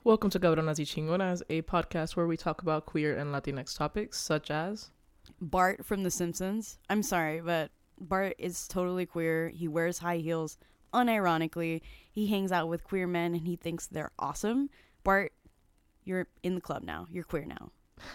Welcome to Cabronas y Chingonas, a podcast where we talk about queer and Latinx topics such as Bart from The Simpsons. I'm sorry, but Bart is totally queer. He wears high heels unironically. He hangs out with queer men and he thinks they're awesome. Bart, you're in the club now. You're queer now.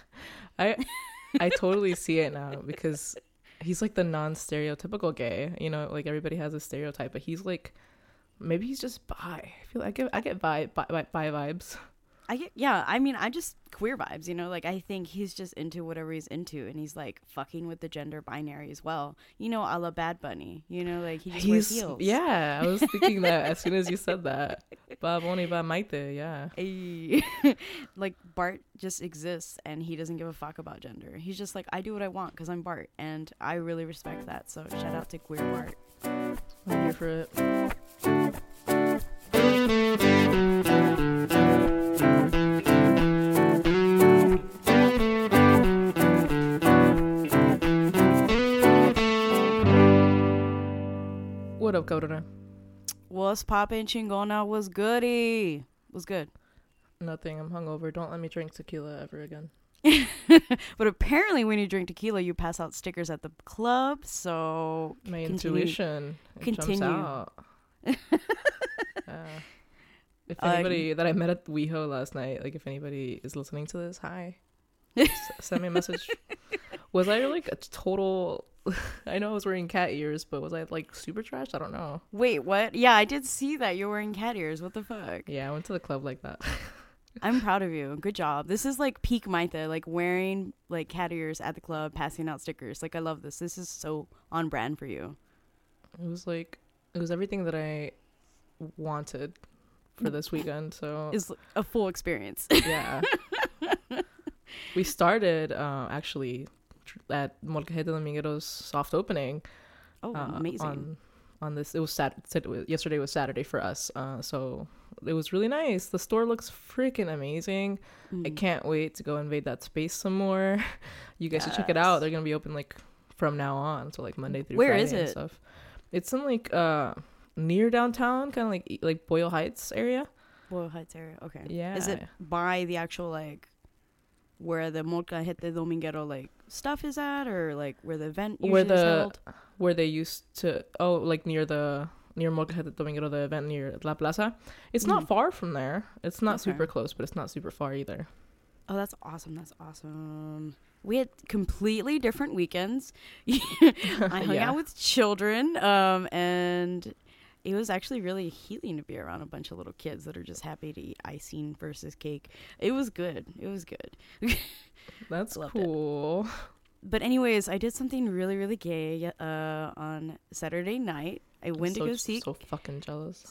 I totally see it now because he's like the non-stereotypical gay. You know, like everybody has a stereotype, but he's like maybe he's just bi. I feel like I get bi vibes. I just queer vibes, you know, like I think he's just into whatever he's into and he's like fucking with the gender binary as well. You know, a la Bad Bunny, you know, like he just wears heels. Yeah, I was thinking that as soon as you said that. Ba boni ba maite, yeah. Ay. Like Bart just exists and he doesn't give a fuck about gender. He's just like, I do what I want because I'm Bart and I really respect that. So shout out to queer Bart. I'm here for it. What up, Cabrona? What's poppin', chingona? Was goody? Was good. Nothing. I'm hungover. Don't let me drink tequila ever again. But apparently when you drink tequila, you pass out stickers at the club, so My intuition jumps out. If anybody that I met at WeHo last night, like if anybody is listening to this, hi. Send me a message. Was I like a total... I know I was wearing cat ears, but was I like super trashed? I don't know. Wait, what? Yeah, I did see that you're wearing cat ears. What the fuck? Yeah, I went to the club like that. I'm proud of you. Good job. This is like peak Maitha, like wearing like cat ears at the club, passing out stickers. Like I love this. This is so on brand for you. It was everything that I wanted for this weekend. So It's a full experience. yeah. We started actually at Molcajete Dominguero's soft opening. Oh, amazing. On this, it was yesterday was Saturday for us. So it was really nice. The store looks freaking amazing. I can't wait to go invade that space some more. You guys should check it out. They're gonna be open like from now on, so like Monday through Where Friday is and it? stuff. It's in like near downtown, kind of like Boyle Heights area. Boyle Heights area. Okay. Yeah. Is it by the actual like where the Molcajete Dominguero like stuff is at, or like where the event usually is held? Where they used to like near Molcajete Dominguero, the event near La Plaza. It's not far from there. It's not super close, but it's not super far either. Oh, that's awesome. That's awesome. We had completely different weekends. I hung out with children, and it was actually really healing to be around a bunch of little kids that are just happy to eat icing versus cake. It was good. It was good. That's cool. But anyways, I did something really, really gay on Saturday night. I went to go see... So fucking jealous.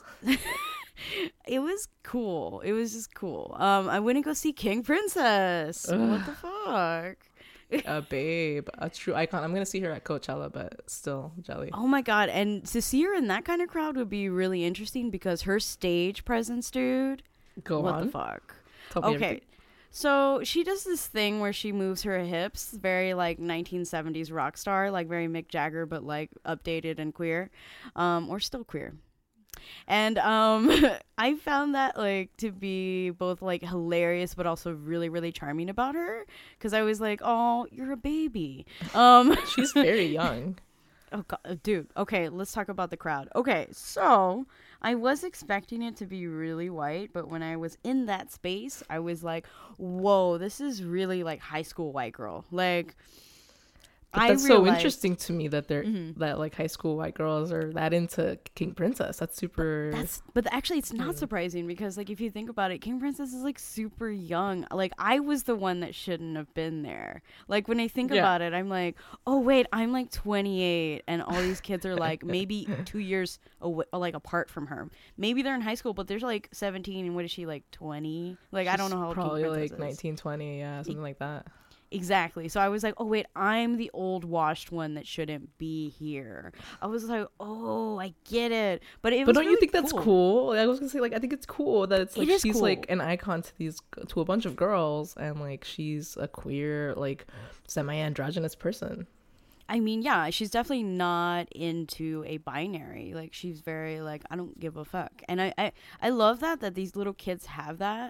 It was cool. It was just cool. I went to go see King Princess. What the fuck? A babe, a true icon. I'm gonna see her at Coachella, but still jelly. Oh my god! And to see her in that kind of crowd would be really interesting because her stage presence, dude. What the fuck? Okay, so she does this thing where she moves her hips, very like 1970s rock star, like very Mick Jagger, but like updated and queer, or still queer. And I found that like to be both like hilarious but also really, really charming about her, because I was like, oh, you're a baby. She's very young. Oh god, dude. Okay, let's talk about the crowd. Okay, so I was expecting it to be really white, but when I was in that space, I was like, whoa, this is really like high school white girl. Like, but that's so interesting to me that they're that like high school white girls are that into King Princess. That's super. But actually, it's not surprising because like if you think about it, King Princess is like super young. Like I was the one that shouldn't have been there. Like when I think about it, I'm like, oh wait, I'm like 28, and all these kids are like maybe 2 years away, like apart from her. Maybe they're in high school, but they're like 17, and what is she like 20? Like I don't know how old probably King Princess like 19, 20, yeah, something like that. Exactly. So I was like, oh, wait, I'm the old washed one that shouldn't be here. I was like, oh, I get it. But it was don't really you think that's cool? I was going to say, like, I think it's cool that it's like she's cool. Like an icon to a bunch of girls, and like she's a queer, like semi-androgynous person. I mean, yeah, she's definitely not into a binary. Like, she's very, like, I don't give a fuck. And I love that these little kids have that.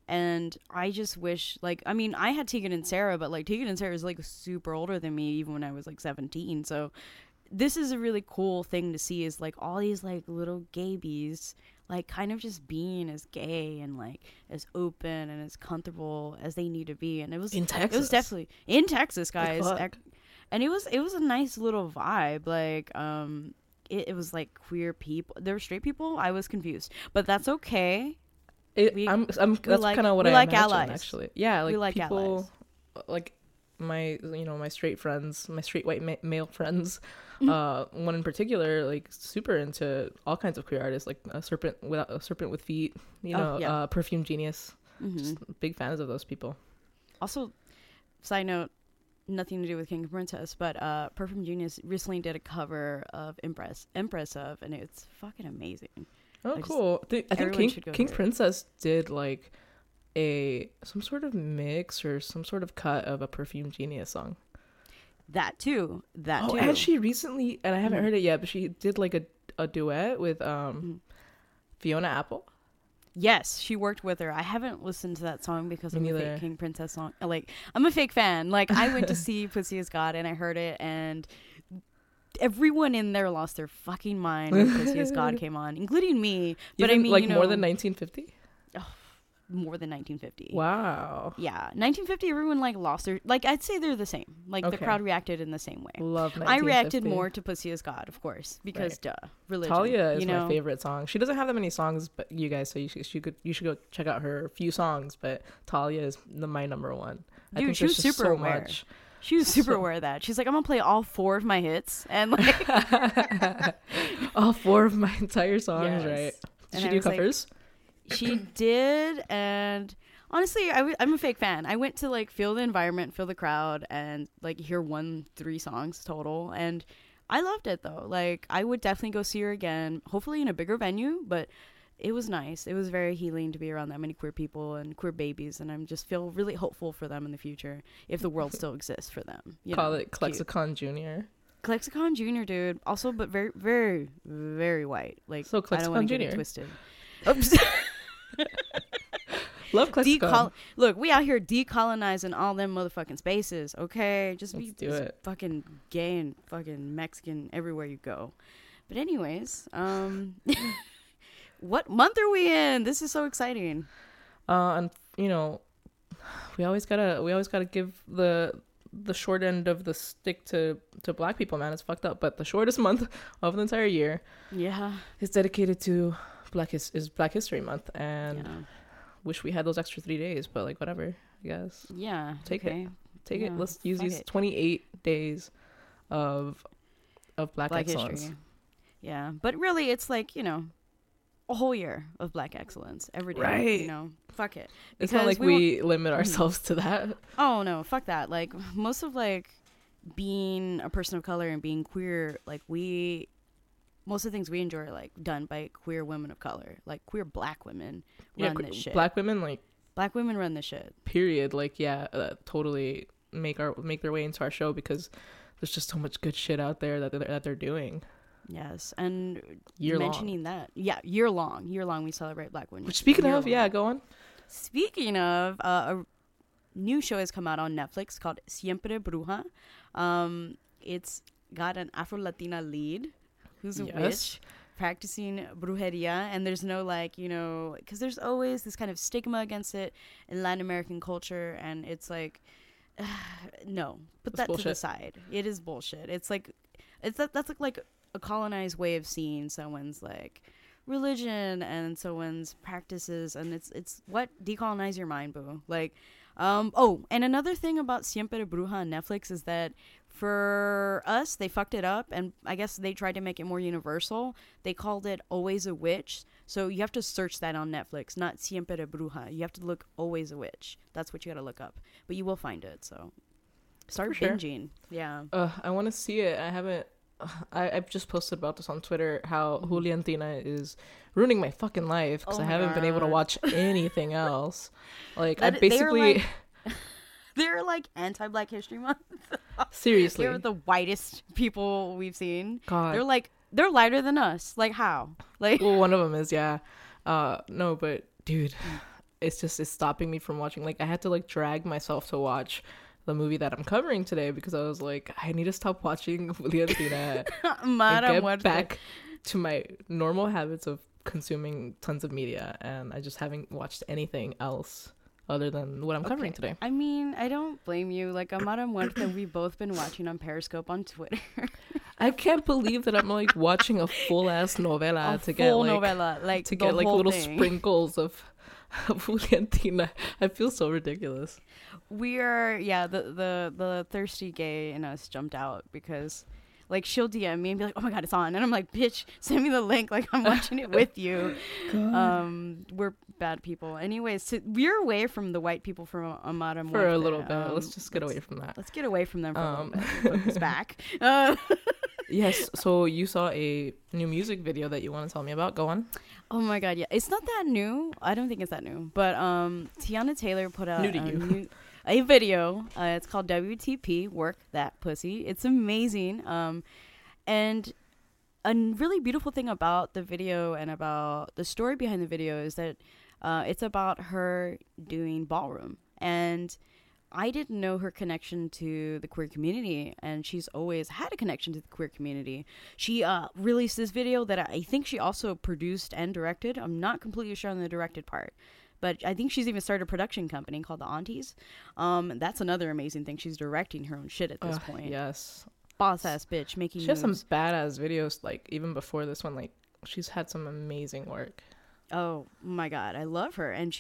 And I just wish, like, I mean, I had Tegan and Sara, but like Tegan and Sara is like super older than me, even when I was like 17. So this is a really cool thing to see, is like all these like little gaybies like kind of just being as gay and like as open and as comfortable as they need to be. And it was in Texas. It was definitely in Texas, guys. And it was a nice little vibe. Like it was like queer people. There were straight people. I was confused, but that's okay. That's kind of what I like imagine, allies. Actually. Yeah, like, we like people allies. Like my straight friends, my straight white male friends, one in particular, like super into all kinds of queer artists, like a serpent with feet, Perfume Genius. Just big fans of those people. Also, side note, nothing to do with King and Princess, but Perfume Genius recently did a cover of Empress of, and it's fucking amazing. Oh, cool. I think King Princess did like some sort of mix or some sort of cut of a Perfume Genius song. That too. And she recently, and I haven't heard it yet, but she did like a duet with Fiona Apple. Yes, she worked with her. I haven't listened to that song because I'm a fake King Princess song. Like, I'm a fake fan. Like, I went to see Pussy Is God and I heard it, and everyone in there lost their fucking mind when Pussy Is God came on, including me. But I mean, like more than 1950. More than 1950. Wow. Yeah, 1950. Everyone like lost their, like, I'd say they're the same. Like the crowd reacted in the same way. Love 1950. I reacted more to Pussy Is God, of course, because religion. Talia is my favorite song. She doesn't have that many songs, but you guys, so you should go check out her few songs. But Talia is my number one. Dude, I think she was super aware. She was super aware of that. She's like, I'm gonna play all 4 of my hits and like all 4 of my entire songs, right? Did she do covers? She did, and honestly, I'm a fake fan. I went to like feel the environment, feel the crowd, and like hear 3 songs total, and I loved it though. Like, I would definitely go see her again, hopefully in a bigger venue, but it was nice. It was very healing to be around that many queer people and queer babies, and I just feel really hopeful for them in the future if the world still exists for them. Call it Clexicon Jr. Clexicon Jr., dude. Also, but very, very, very white. Like, so Clexicon I don't want to Jr. get it twisted. Love Clexicon. Look, we out here decolonizing all them motherfucking spaces, okay? Just Let's be do it. Fucking gay and fucking Mexican everywhere you go. But anyways, what month are we in? This is so exciting. And we always gotta give the short end of the stick to Black people, man. It's fucked up, but the shortest month of the entire year, is dedicated to Black History Month, and wish we had those extra 3 days, but like whatever, I guess. Yeah, take it. Let's use these 28 days of Black excellence. History. Yeah, but really, it's like a whole year of Black excellence every day. Right. Fuck it. It's not like we limit ourselves to that. Oh no, fuck that. Like, most of like being a person of color and being queer, like most of the things we enjoy are like done by queer women of color, like queer Black women run this shit. Black women run this shit. Period. Like, totally make their way into our show because there's just so much good shit out there that they're doing. Yes, and year long we celebrate Black women. Which, speaking of, go on. Speaking of, a new show has come out on Netflix called Siempre Bruja. It's got an Afro-Latina lead who's a witch practicing brujeria, and there's no because there's always this kind of stigma against it in Latin American culture, and it's like no, put that bullshit to the side. It is bullshit. It's like that's like a colonized way of seeing someone's like religion and someone's practices, and it's what decolonize your mind, boo. Like, and another thing about Siempre Bruja on Netflix is that for us, they fucked it up, and I guess they tried to make it more universal. They called it Always a Witch, so you have to search that on Netflix, not Siempre Bruja. You have to look Always a Witch. That's what you gotta look up, but you will find it. So start binging. Yeah. I want to see it. I haven't. I've just posted about this on Twitter, how Juliantina is ruining my fucking life because I haven't been able to watch anything else. Like, I basically... They're like anti-Black History Month. Seriously. They're the whitest people we've seen. God. They're lighter than us. Like, how? Like, well, one of them is, No, but dude, it's stopping me from watching. Like I had to like drag myself to watch the movie that I'm covering today because I was like, I need to stop watching Juliantina and get back to my normal habits of consuming tons of media, and I just haven't watched anything else other than what I'm covering today. I mean, I don't blame you. Like, Amara Muerte, we've both been watching on Periscope on Twitter. I can't believe that I'm like watching a full ass novela to get like little sprinkles of Juliantina. I feel so ridiculous. We are, the thirsty gay in us jumped out because, like, she'll DM me and be like, oh my god, it's on. And I'm like, bitch, send me the link. Like, I'm watching it with you. We're bad people. Anyways, so we're away from the white people from Amara Muerte. For a little bit. Let's just get away from that. Let's get away from them for a little bit. Focus back. Yes, so you saw a new music video that you want to tell me about. Go on. Oh my god, yeah. It's not that new. I don't think it's that new. But Teyana Taylor put out a video. It's called WTP, Work That Pussy. It's amazing. And a really beautiful thing about the video and about the story behind the video is that it's about her doing ballroom. And I didn't know her connection to the queer community, and she's always had a connection to the queer community. She released this video that I think she also produced and directed. I'm not completely sure on the directed part, but I think she's even started a production company called The Aunties. That's another amazing thing. She's directing her own shit at this point. Yes. Boss ass bitch making She has some badass videos, like even before this one. Like she's had some amazing work. Oh my god, I love her. And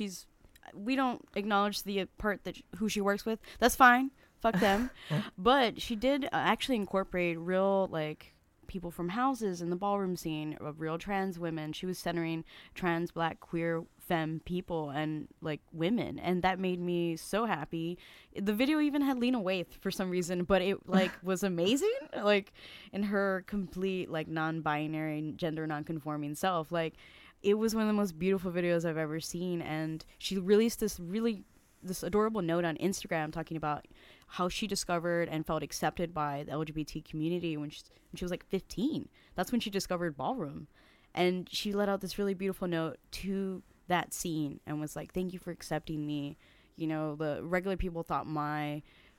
we don't acknowledge the part that who she works with. That's fine. Fuck them. But she did actually incorporate real, like, people from houses in the ballroom scene, of real trans women. She was centering trans, black, queer, femme people and, like, women. And that made me so happy. The video even had Lena Waithe for some reason, but it, like, was amazing. Like, in her complete, like, non-binary, gender non-conforming self. Like, it was one of the most beautiful videos I've ever seen, and she released this adorable note on Instagram talking about how she discovered and felt accepted by the LGBT community when she was like 15. That's when she discovered ballroom, and she let out this really beautiful note to that scene and was like, "Thank you for accepting me. You know, the regular people thought my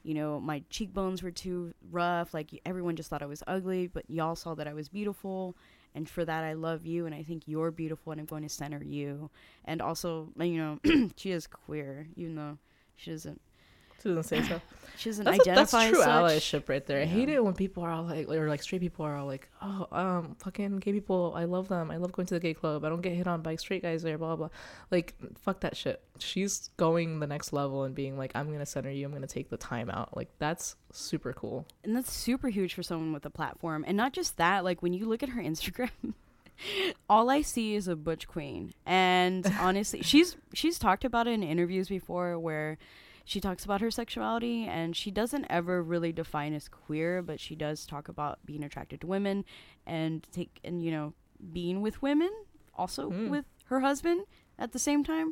cheekbones were too rough. Like everyone just thought I was ugly, but y'all saw that I was beautiful." And for that, I love you, and I think you're beautiful, and I'm going to center you. And also, you know, she is queer, even though she doesn't say so. She doesn't identify as such. That's true allyship right there. Yeah. I hate it when people are all like, or like straight people are all like, oh, fucking gay people, I love them. I love going to the gay club. I don't get hit on by straight guys there, blah, blah. Like, fuck that shit. She's going the next level and being like, I'm going to center you. I'm going to take the time out. Like, that's super cool. And that's super huge for someone with a platform. And not just that, like, when you look at her Instagram, all I see is a butch queen. And honestly, she's talked about it in interviews before where she talks about her sexuality, and she doesn't ever really define as queer, but she does talk about being attracted to women and you know, being with women, also with her husband at the same time.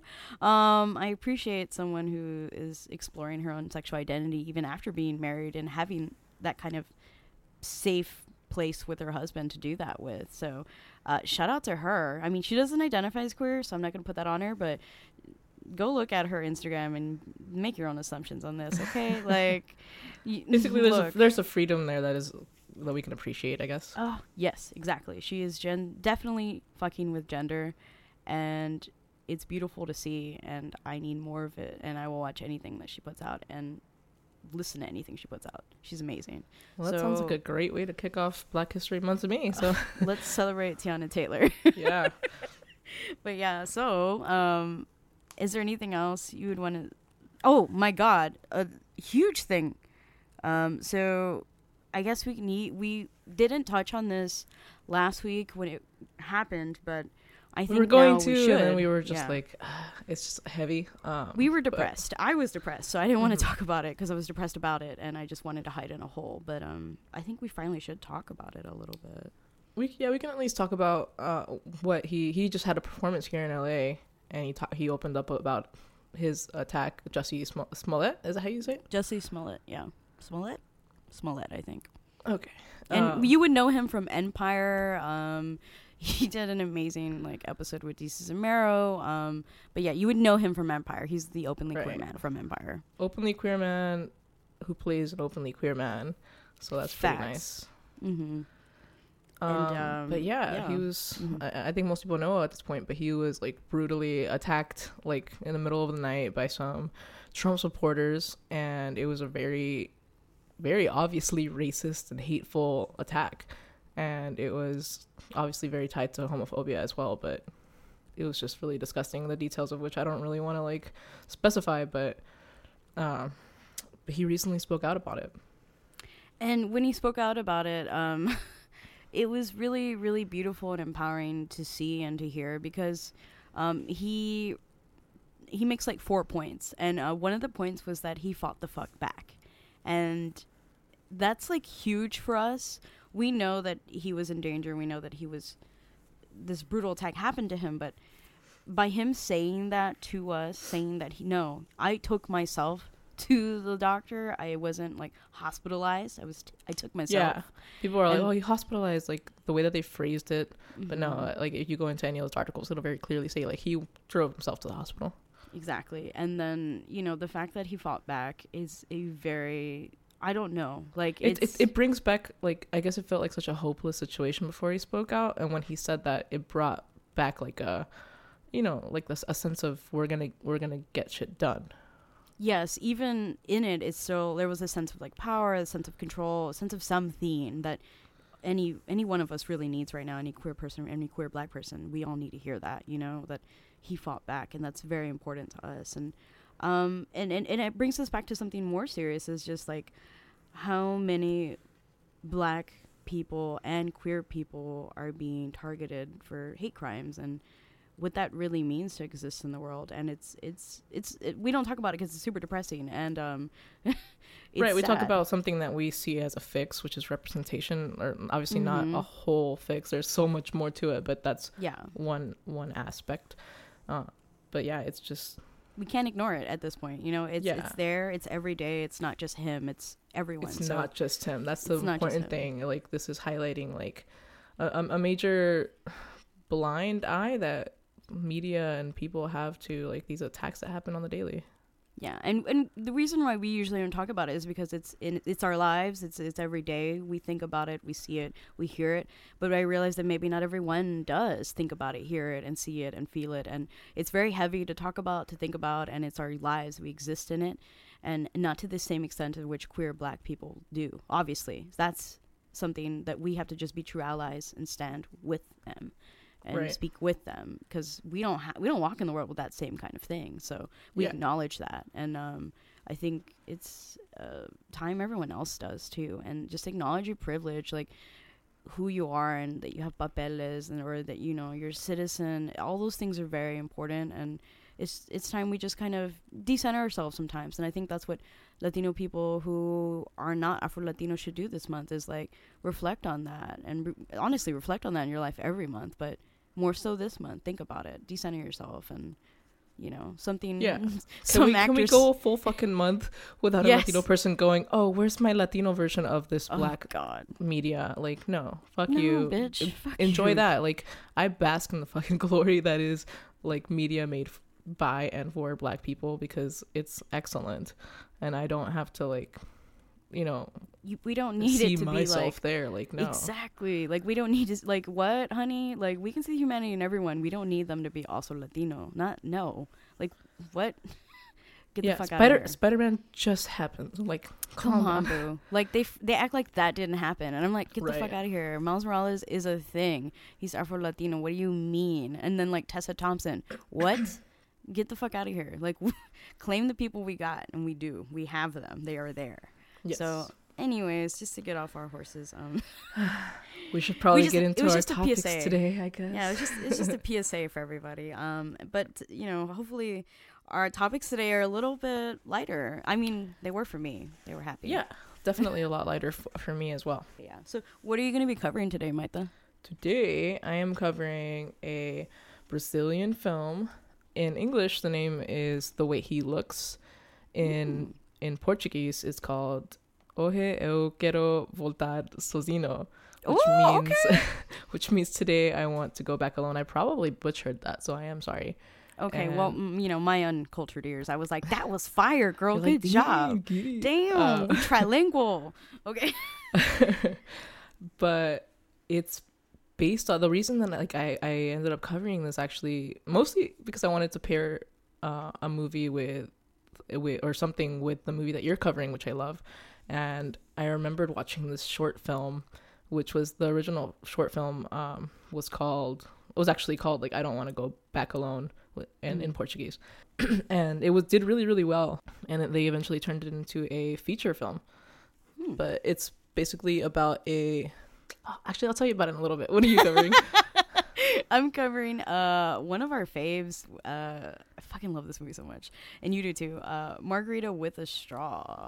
I appreciate someone who is exploring her own sexual identity even after being married and having that kind of safe place with her husband to do that with. So shout out to her. I mean, she doesn't identify as queer, so I'm not going to put that on her, but go look at her Instagram and make your own assumptions on this, okay? Like, basically, there's a freedom there that we can appreciate, I guess. Oh, yes, exactly. She is definitely fucking with gender, and it's beautiful to see, and I need more of it, and I will watch anything that she puts out and listen to anything she puts out. She's amazing. Well, that sounds like a great way to kick off Black History Month to me. So let's celebrate Teyana Taylor. Yeah. But yeah, so is there anything else you would want to... Oh, my God. A huge thing. So I guess we didn't touch on this last week when it happened, but I think we were going to, and then we were just like, it's just heavy. We were depressed. I was depressed, so I didn't want to talk about it because I was depressed about it, and I just wanted to hide in a hole. But I think we finally should talk about it a little bit. We can at least talk about what he just had a performance here in LA, and he opened up about his attack, Jussie Smollett. Is that how you say it? Jussie Smollett, yeah. Smollett, I think. Okay. And you would know him from Empire. he did an amazing like episode with Desus and Mero. But yeah, you would know him from Empire. He's the openly queer man from Empire. Openly queer man who plays an openly queer man. So that's pretty nice. Mm-hmm. But yeah, he was, I think most people know at this point, but he was like brutally attacked like in the middle of the night by some Trump supporters, and it was a very, very obviously racist and hateful attack, and it was obviously very tied to homophobia as well, but it was just really disgusting, the details of which I don't really want to like specify, but he recently spoke out about it. And when he spoke out about it, it was really, really beautiful and empowering to see and to hear, because he makes like 4 points. And one of the points was that he fought the fuck back. And that's like huge for us. We know that he was in danger. We know that this brutal attack happened to him. But by him saying that to us, saying that I took myself to the doctor. I wasn't like hospitalized. I took myself. Yeah. People are like, oh, he hospitalized, like the way that they phrased it. Mm-hmm. But no, like if you go into any of those articles, it'll very clearly say like he drove himself to the hospital. Exactly. And then, the fact that he fought back is a very, I don't know, like it brings back, like, I guess it felt like such a hopeless situation before he spoke out. And when he said that, it brought back like a, like this, a sense of we're going to get shit done. Yes, even in it, it's still, there was a sense of like power, a sense of control, a sense of something that any one of us really needs right now. Any queer person, any queer Black person, we all need to hear that, that he fought back, and that's very important to us. And it brings us back to something more serious, is just like how many Black people and queer people are being targeted for hate crimes, and what that really means to exist in the world. And it's we don't talk about it because it's super depressing, and it's right, we sad. talk about something that we see as a fix, which is representation, or obviously not a whole fix. There's so much more to it, but that's one aspect. But yeah, it's just, we can't ignore it at this point. It's there, it's every day. It's not just him, it's everyone. It's not just him. That's the important thing. Like, this is highlighting like a major blind eye that media and people have to like these attacks that happen on the daily. Yeah, and the reason why we usually don't talk about it is because it's our lives. It's every day. We think about it, we see it, we hear it. But I realize that maybe not everyone does think about it, hear it, and see it, and feel it. And it's very heavy to talk about, to think about, and it's our lives. We exist in it, and not to the same extent to which queer Black people do. Obviously, that's something that we have to just be true allies and stand with them. And speak with them, because we don't walk in the world with that same kind of thing. So we acknowledge that, and I think it's time everyone else does too, and just acknowledge your privilege, like who you are, and that you have papeles, and or that you're a citizen. All those things are very important, and it's time we just kind of decenter ourselves sometimes. And I think that's what Latino people who are not Afro-Latino should do this month, is like reflect on that, and honestly reflect on that in your life every month, but more so this month. Think about it, decenter yourself, and something. Yeah. Can we go a full fucking month without a Latino person going, oh, where's my Latino version of this Black media? Like, no, fuck you, bitch. Enjoy you. That. Like, I bask in the fucking glory that is like media made by and for Black people, because it's excellent, and I don't have to like, we don't need see it to myself be like there. Like, no, exactly. Like, we don't need to, like, what, honey? Like, we can see humanity in everyone. We don't need them to be also Latino. Like, what? Get the fuck out of here. Spider-Man just happened. Like, come on, boo. Like, they act like that didn't happen, and I'm like, get the fuck out of here. Miles Morales is a thing. He's Afro-Latino. What do you mean? And then like Tessa Thompson, what? Get the fuck out of here. Like, claim the people we got, and we do. We have them. They are there. Yes. So, anyways, just to get off our horses, we should probably get into our topics today, I guess. Yeah, it's just a PSA for everybody. But hopefully our topics today are a little bit lighter. I mean, they were for me. They were happy. Yeah, definitely a lot lighter for me as well. Yeah. So, what are you going to be covering today, Maita? Today, I am covering a Brazilian film. In English, the name is The Way He Looks. In Portuguese, it's called Hoje Eu Quero Voltar Sozinho, which means today I want to go back alone. I probably butchered that, so I am sorry. Okay, well, my uncultured ears, I was like, that was fire, girl. Good job. Damn, trilingual. Okay. But it's based on the reason that like I ended up covering this actually mostly because I wanted to pair a movie with or something with the movie that you're covering, which I love. And I remembered watching this short film, which was the original short film was actually called like I Don't Want to Go Back Alone, and in Portuguese. And it did really, really well, and they eventually turned it into a feature film. But it's basically about actually I'll tell you about it in a little bit. What are you covering? I'm covering one of our faves. I fucking love this movie so much, and you do too. Margarita with a Straw.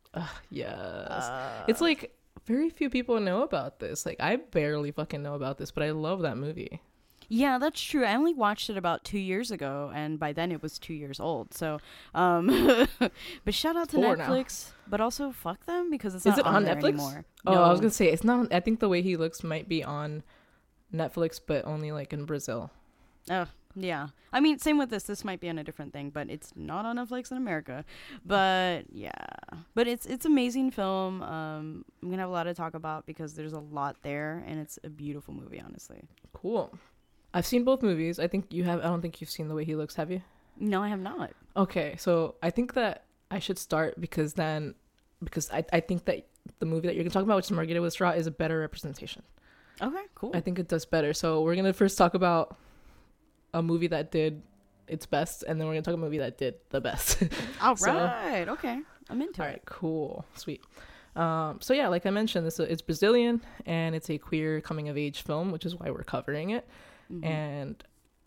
Yes. It's like very few people know about this. Like I barely fucking know about this, but I love that movie. Yeah, that's true. I only watched it about 2 years ago, and by then it was 2 years old. So, but shout out to Netflix, but also fuck them because it's not on Netflix anymore. Oh, no. I was gonna say it's not. I think The Way He Looks might be on Netflix, but only like in Brazil. Oh, yeah. I mean, same with this. This might be on a different thing, but it's not on Netflix in America. But yeah, but it's amazing film. I'm gonna have a lot to talk about because there's a lot there, and it's a beautiful movie, honestly. Cool. I've seen both movies. I think you have. I don't think you've seen The Way He Looks, have you? No, I have not. Okay, so I think that I should start because I think that the movie that you're going to talk about, which is Margarita with a Straw, is a better representation. Okay, cool. I think it does better. So we're going to first talk about a movie that did its best, and then we're going to talk about a movie that did the best. All right. Okay. I'm into it. All right, cool. Sweet. So yeah, like I mentioned, it's Brazilian, and it's a queer coming-of-age film, which is why we're covering it. Mm-hmm. And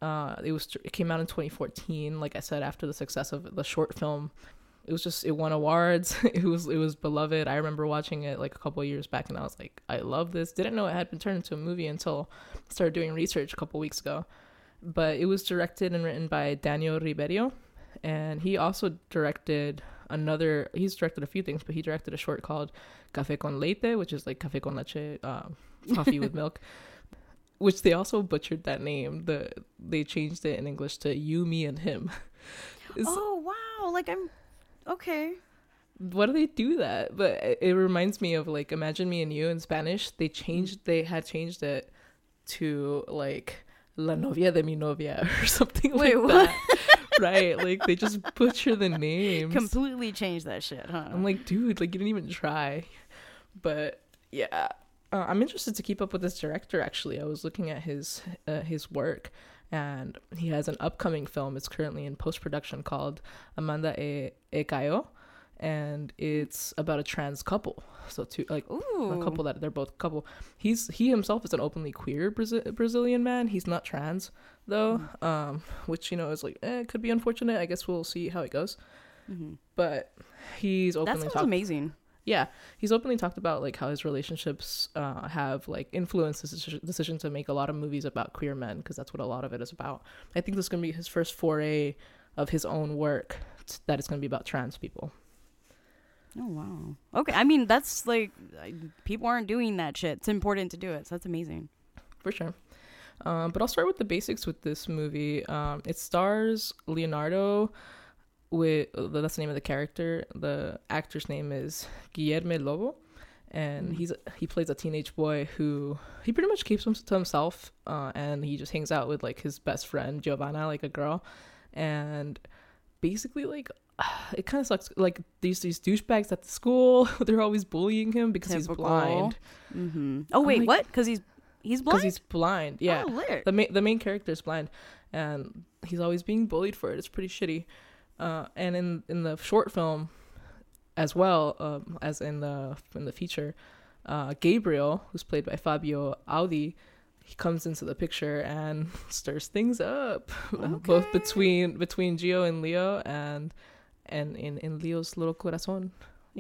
it came out in 2014, like I said, after the success of the short film. It won awards. it was beloved. I remember watching it like a couple of years back, and I was like, I love this. Didn't know it had been turned into a movie until I started doing research a couple weeks ago. But it was directed and written by Daniel Ribeiro, and he also directed he's directed a few things, but he directed a short called Café con Leite, which is like café con leche, coffee with milk, which they also butchered that name. They changed it in English to You, Me, and Him. Oh, wow. Like okay. Why do they do that? But it reminds me of like Imagine Me and You in Spanish. They had changed it to like La novia de mi novia or something. Wait, like what? That. Right, like they just butcher the names. Completely change that shit, huh? I'm like, dude, like you didn't even try. But yeah, I'm interested to keep up with this director. Actually, I was looking at his work, and he has an upcoming film. It's currently in post-production called Amanda e Caio, and it's about a trans couple. So a couple that they're both couple. He himself is an openly queer Brazilian man. He's not trans though, which is like it could be unfortunate. I guess we'll see how it goes. Mm-hmm. But he's openly that sounds amazing. Yeah, he's openly talked about like how his relationships have like influenced his decision to make a lot of movies about queer men, because that's what a lot of it is about. I think this is gonna be his first foray of his own work that is gonna be about trans people. Oh, wow. Okay, I mean, that's like, people aren't doing that shit. It's important to do it, so that's amazing. For sure. But I'll start with the basics with this movie. It stars Leonardo, that's the name of the character. The actor's name is Guilherme Lobo, and he plays a teenage boy who, he pretty much keeps to himself, and he just hangs out with like his best friend, Giovanna, like a girl, and basically like, it kind of sucks. Like these douchebags at the school, they're always bullying him because he's blind. Mm-hmm. Oh wait, like, what? Because he's blind. Because he's blind. Yeah. Oh, lit. The main character is blind, and he's always being bullied for it. It's pretty shitty. And in the short film, as well as in the feature, Gabriel, who's played by Fabio Audi, he comes into the picture and stirs things up, both between Gio and Leo, and in Leo's little corazón,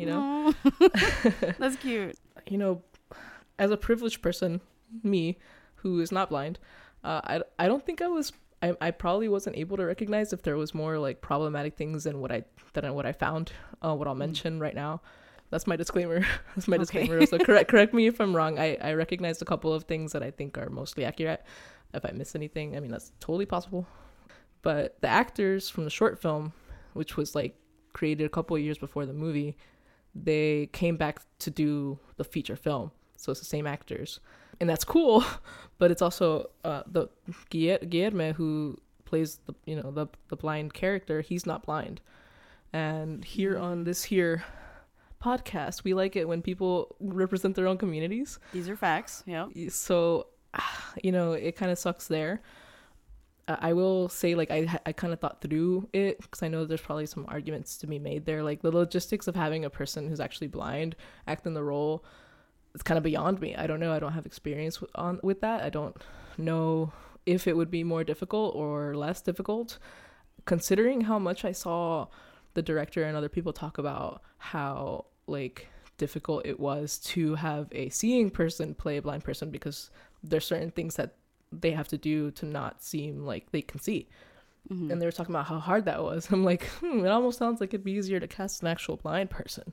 That's cute. As a privileged person, me, who is not blind, I don't think I probably wasn't able to recognize if there was more like problematic things than what I found, what I'll mention right now. That's my disclaimer. That's my disclaimer. So correct me if I'm wrong. I recognized a couple of things that I think are mostly accurate. If I miss anything, I mean, that's totally possible. But the actors from the short film, which was like created a couple of years before the movie, they came back to do the feature film. So it's the same actors. And that's cool. But it's also the Guillermo, who plays the blind character, he's not blind. And here on this here podcast, we like it when people represent their own communities. These are facts. Yeah. So, it kind of sucks there. I will say, like, I kind of thought through it, because I know there's probably some arguments to be made there. Like, the logistics of having a person who's actually blind act in the role, it's kind of beyond me. I don't know. I don't have experience with that. I don't know if it would be more difficult or less difficult, considering how much I saw the director and other people talk about how, like, difficult it was to have a seeing person play a blind person, because there's certain things that they have to do to not seem like they can see. Mm-hmm. And they were talking about how hard that was. I'm like, it almost sounds like it'd be easier to cast an actual blind person.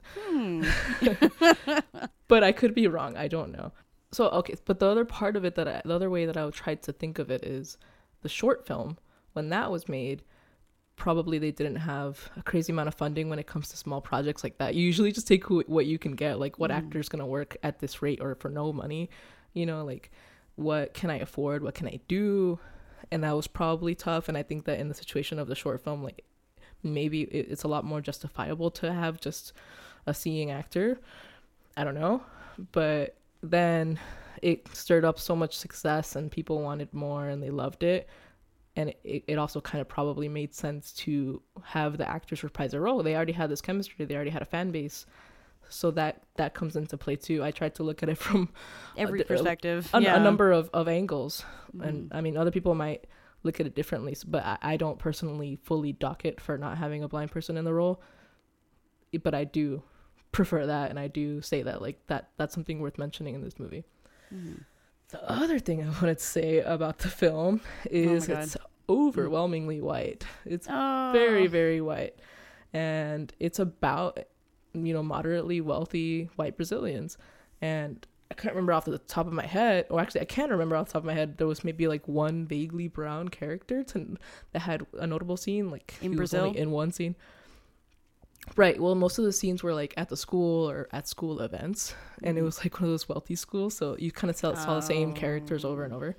But I could be wrong. I don't know. So, okay. But the other part of it, the other way that I would try to think of it is the short film, when that was made, probably they didn't have a crazy amount of funding when it comes to small projects like that. You usually just take what you can get, like what actor's going to work at this rate or for no money, like what can I afford? What can I do? And that was probably tough. And I think that in the situation of the short film, like maybe it's a lot more justifiable to have just a seeing actor. I don't know. But then it stirred up so much success and people wanted more and they loved it. And it also kind of probably made sense to have the actors reprise their role. They already had this chemistry. They already had a fan base. So that comes into play too. I tried to look at it from every perspective, a number of angles. And I mean, other people might look at it differently, but I don't personally fully dock it for not having a blind person in the role. But I do prefer that, and I do say that, like, that's something worth mentioning in this movie. The other thing I wanted to say about the film is it's overwhelmingly white. It's very, very white. And it's about, moderately wealthy white Brazilians. And I can't remember off the top of my head, or actually I can remember off the top of my head, there was maybe like one vaguely brown character that had a notable scene, like in Brazil, in one scene. Right. Well, most of the scenes were like at the school or at school events, and it was like one of those wealthy schools, so you kind of saw the same characters over and over.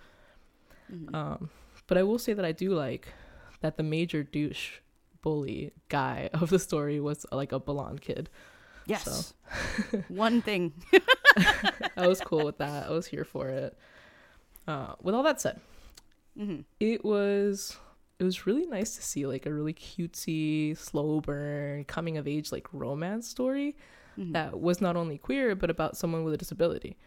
But I will say that I do like that the major douche bully guy of the story was like a blonde kid. Yes. So. One thing. I was cool with that. I was here for it. With all that said, it was really nice to see like a really cutesy, slow burn, coming of age, like romance story that was not only queer, but about someone with a disability.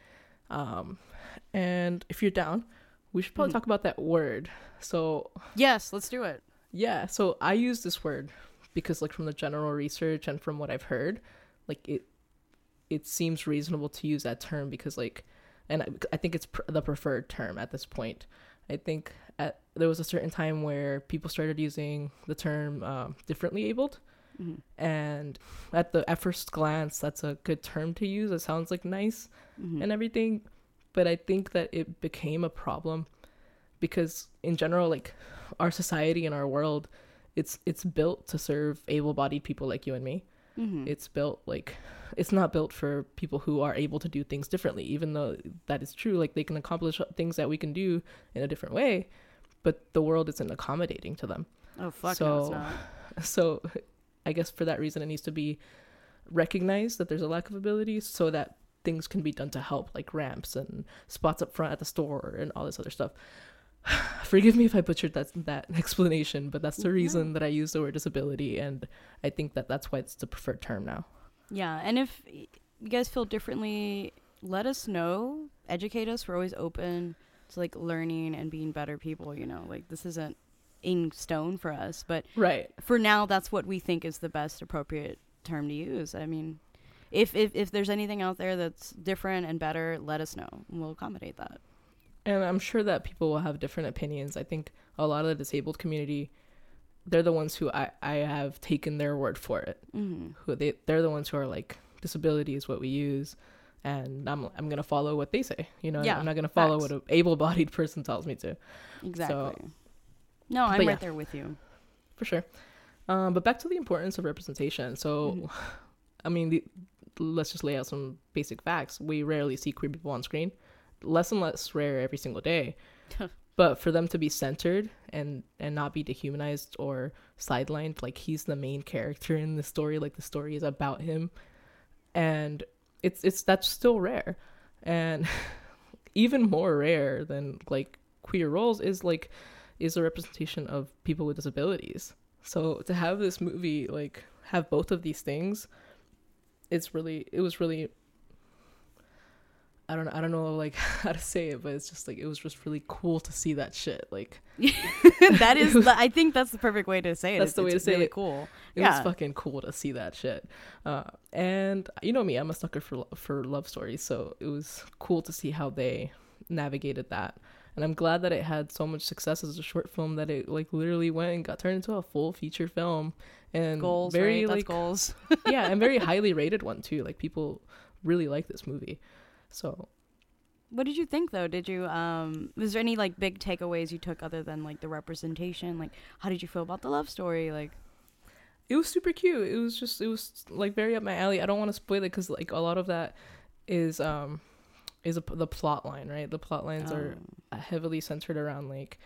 And if you're down, we should probably talk about that word. So yes, let's do it. Yeah. So I use this word because, like, from the general research and from what I've heard, like it seems reasonable to use that term because, like, and I think it's the preferred term at this point. I think there was a certain time where people started using the term differently abled. And at first glance, that's a good term to use. It sounds like nice and everything. But I think that it became a problem because in general, like, our society and our world, it's built to serve able-bodied people like you and me. It's built it's not built for people who are able to do things differently, even though that is true. Like, they can accomplish things that we can do in a different way, but the world isn't accommodating to them. Oh, fuck no, it's not. So I guess for that reason, it needs to be recognized that there's a lack of ability so that things can be done to help, like ramps and spots up front at the store and all this other stuff. Forgive me if I butchered that explanation, but that's the reason that I use the word disability, and I think that's why it's the preferred term now. Yeah, and if you guys feel differently, let us know. Educate us. We're always open to, like, learning and being better people, Like, this isn't in stone for us, but right. For now, that's what we think is the best appropriate term to use. I mean, if there's anything out there that's different and better, let us know, and we'll accommodate that. And I'm sure that people will have different opinions. I think a lot of the disabled community, they're the ones who I have taken their word for it. They're the ones who are like disability is what we use, and I'm gonna follow what they say. You know, yeah, I'm not gonna follow what an able-bodied person tells me to. Exactly. So, no, I'm right there with you. For sure. But back to the importance of representation. So, I mean, let's just lay out some basic facts. We rarely see queer people on screen. Less and less rare every single day. But for them to be centered and not be dehumanized or sidelined, like he's the main character in the story, like the story is about him, and it's that's still rare. And even more rare than like queer roles is a representation of people with disabilities. So to have this movie like have both of these things, it was really, I don't know like how to say it, but it's just like it was just really cool to see that shit. Like that is I think that's the perfect way to say it. That's the way to say really it. Cool. It was fucking cool to see that shit. And you know me, I'm a sucker for love stories, so it was cool to see how they navigated that. And I'm glad that it had so much success as a short film that it like literally went and got turned into a full feature film. And goals, very right? like That's goals. yeah, and very highly rated one too. Like people really like this movie. So what did you think though? Did you was there any like big takeaways you took other than like the representation? Like how did you feel about the love story? Like it was super cute. It was like very up my alley. I don't want to spoil it because like a lot of that is the plot line, right? The plot lines are heavily centered around like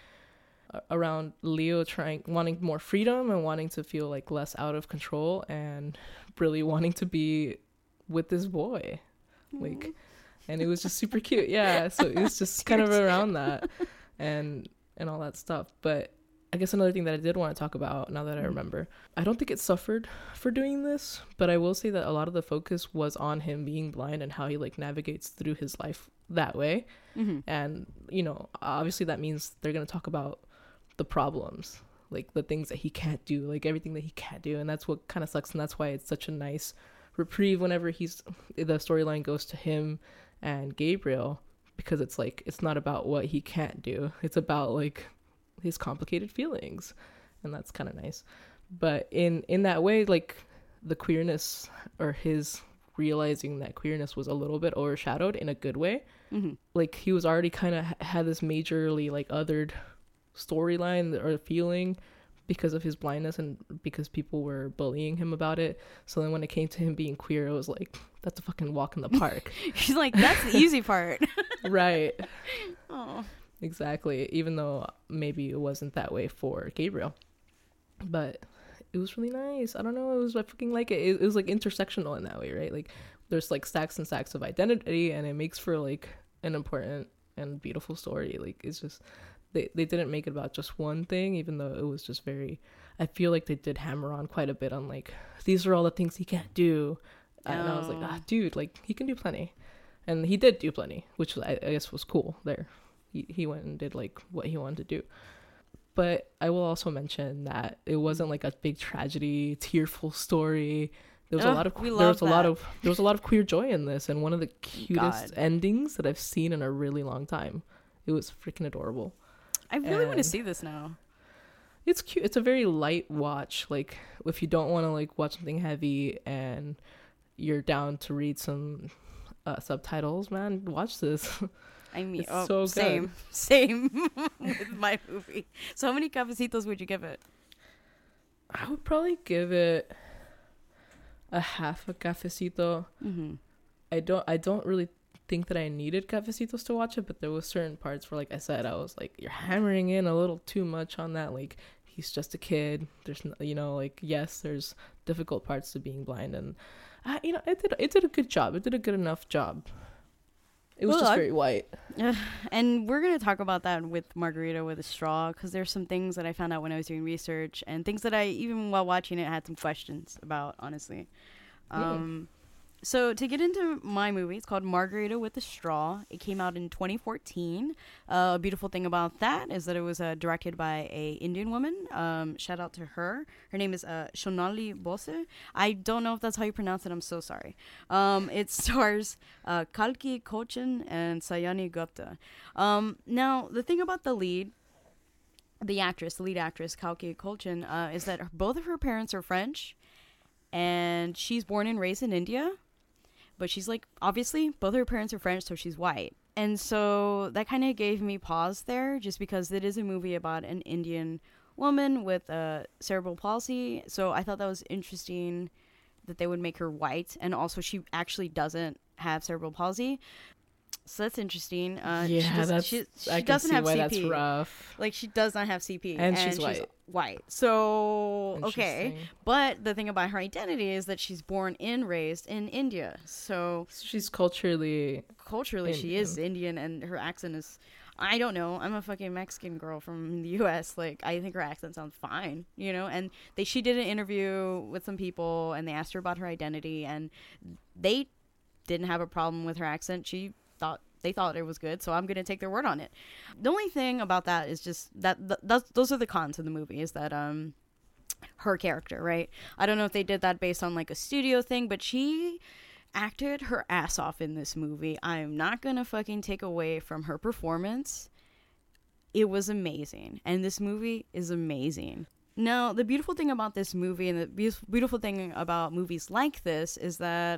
around Leo wanting more freedom and wanting to feel like less out of control and really wanting to be with this boy, like, and it was just super cute. Yeah, so it was just kind of around that and all that stuff. But I guess another thing that I did want to talk about now that I remember, I don't think it suffered for doing this, but I will say that a lot of the focus was on him being blind and how he like navigates through his life that way. And you know, obviously that means they're going to talk about the problems, like the things that he can't do, like everything that he can't do, and that's what kind of sucks. And that's why it's such a nice reprieve whenever the storyline goes to him and Gabriel, because it's like it's not about what he can't do, it's about like his complicated feelings, and that's kind of nice. But in that way, like the queerness or his realizing that queerness was a little bit overshadowed in a good way. Like he was already kind of had this majorly like othered storyline or feeling because of his blindness and because people were bullying him about it. So then when it came to him being queer, it was like, that's a fucking walk in the park. He's like, that's the easy part. Right. Oh, exactly. Even though maybe it wasn't that way for Gabriel, but it was really nice. I don't know, I fucking like it. It was like intersectional in that way, right? Like there's like stacks and stacks of identity, and it makes for like an important and beautiful story. Like it's just they didn't make it about just one thing, even though it was just very, I feel like they did hammer on quite a bit on like, these are all the things he can't do. And I was like, dude, like he can do plenty. And he did do plenty, which I guess was cool there. He went and did like what he wanted to do. But I will also mention that it wasn't like a big tragedy, tearful story. There was a lot of queer joy in this, and one of the cutest endings that I've seen in a really long time. It was freaking adorable. I really want to see this now. It's cute. It's a very light watch. Like if you don't want to like watch something heavy and you're down to read some subtitles, man, watch this. I mean, it's so good. Same with my movie. So how many cafecitos would you give it? I would probably give it a half a cafecito. I don't really think that I needed cafecitos to watch it, but there was certain parts where, like I said, I was like, you're hammering in a little too much on that. Like he's just a kid. There's like, yes, there's difficult parts to being blind, and it did a good job. It did a good enough job. It was just very white. And we're going to talk about that with Margarita with a Straw, because there's some things that I found out when I was doing research, and things that I, even while watching it, had some questions about, honestly. So to get into my movie, it's called Margarita with a Straw. It came out in 2014. A beautiful thing about that is that it was directed by a Indian woman. Shout out to her. Her name is Shonali Bose. I don't know if that's how you pronounce it. I'm so sorry. It stars Kalki Kochan and Sayani Gupta. Now, the thing about the lead actress, Kalki Kochan, is that both of her parents are French, and she's born and raised in India. but she's like, obviously both her parents are French, so she's white. And so that kind of gave me pause there, just because it is a movie about an Indian woman with cerebral palsy. So I thought that was interesting that they would make her white, and also she actually doesn't have cerebral palsy. So that's interesting. She doesn't have CP. That's rough. Like, she does not have CP, and she's white. So okay, but the thing about her identity is that she's born and raised in India. So she's culturally Indian. She is Indian, and her accent is, I don't know. I'm a fucking Mexican girl from the U.S. Like, I think her accent sounds fine, you know? And she did an interview with some people, and they asked her about her identity, and they didn't have a problem with her accent. They thought it was good, so I'm going to take their word on it. The only thing about that is just that those are the cons of the movie, is that her character, right? I don't know if they did that based on, like, a studio thing, but she acted her ass off in this movie. I'm not gonna fucking take away from her performance. It was amazing, and this movie is amazing. Now, the beautiful thing about this movie, and the beautiful thing about movies like this, is that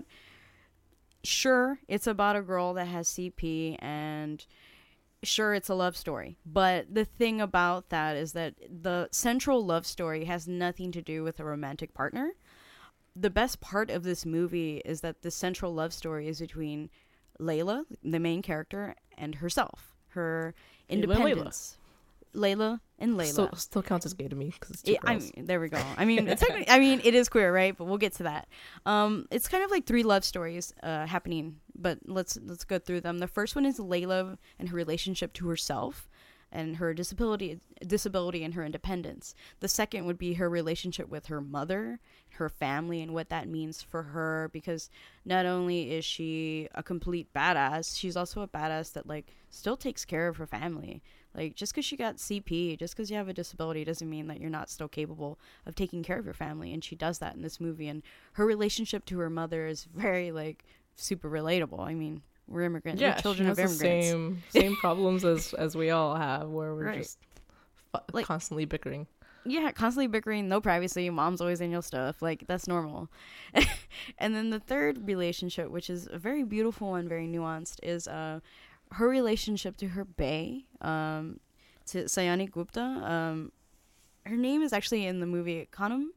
sure, it's about a girl that has CP, and sure, it's a love story, but the thing about that is that the central love story has nothing to do with a romantic partner. The best part of this movie is that the central love story is between Layla, the main character, and herself. Her independence. Layla and Layla. Still counts as gay to me because it's two girls. There we go. I mean, it is queer, right? But we'll get to that. It's kind of like three love stories happening, but let's go through them. The first one is Layla and her relationship to herself, and her disability and her independence. The second would be her relationship with her mother, her family, and what that means for her, because not only is she a complete badass, she's also a badass that, like, still takes care of her family. Like, just because she got CP, just because you have a disability, doesn't mean that you're not still capable of taking care of your family, and she does that in this movie. And her relationship to her mother is very, like, super relatable. I mean, we're immigrants. Yeah, we're children of immigrants. Same problems as we all have, where we're just constantly bickering. Yeah, constantly bickering, no privacy. Mom's always in your stuff. Like, that's normal. And then the third relationship, which is very beautiful and very nuanced, is her relationship to her bae, to Sayani Gupta. Her name is actually in the movie Kanum,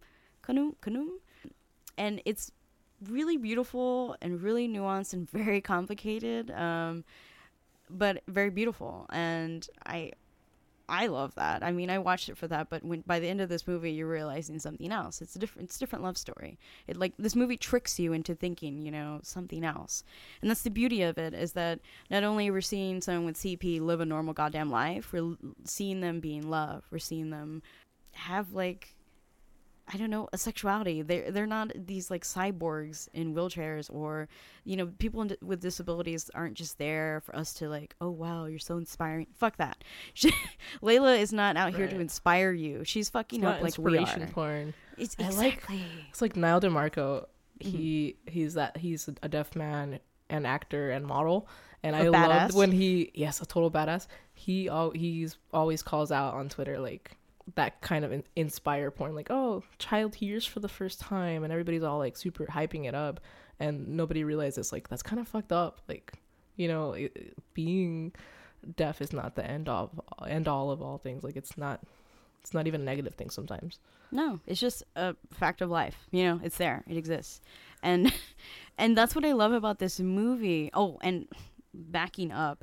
and it's really beautiful and really nuanced and very complicated, but very beautiful, and I love that. I mean, I watched it for that, but by the end of this movie, you're realizing something else. It's a different love story. This movie tricks you into thinking, you know, something else. And that's the beauty of it, is that not only we're seeing someone with CP live a normal goddamn life, we're seeing them be in love. We're seeing them have, like, I don't know, a sexuality. They're not these, like, cyborgs in wheelchairs, or, you know, people with disabilities aren't just there for us to, like, oh wow, you're so inspiring. Fuck that. Layla is not out here to inspire you. She's fucking up like we are. Inspiration porn. It's exactly. It's like Niall DeMarco. He's a deaf man and actor and model, and I loved when a total badass. He's always calls out on Twitter, like, that kind of inspire porn, like, oh, child hears for the first time, and everybody's all, like, super hyping it up, and nobody realizes, like, that's kind of fucked up. Like, you know, being deaf is not the end all of all things. Like, it's not even a negative thing sometimes. No, it's just a fact of life. You know, it's there, it exists, and that's what I love about this movie. Oh, and backing up,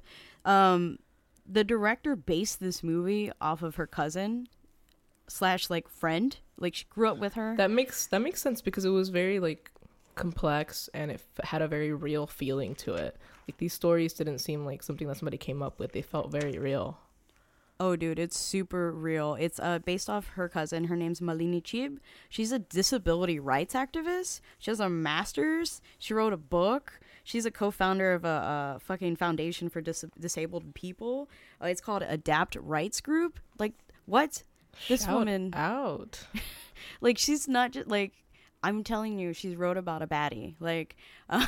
the director based this movie off of her cousin / like friend. Like, she grew up with her. That makes sense, because it was very, like, complex, and it had a very real feeling to it. Like, these stories didn't seem like something that somebody came up with. They felt very real. Oh, dude, it's super real. It's based off her cousin. Her name's Malini Chib. She's a disability rights activist. She has a master's. She wrote a book. She's a co-founder of a fucking foundation for disabled people. It's called Adapt Rights Group. Like, what? This Shout woman out. Like, she's not just, like, I'm telling you, she's wrote about a baddie. Like,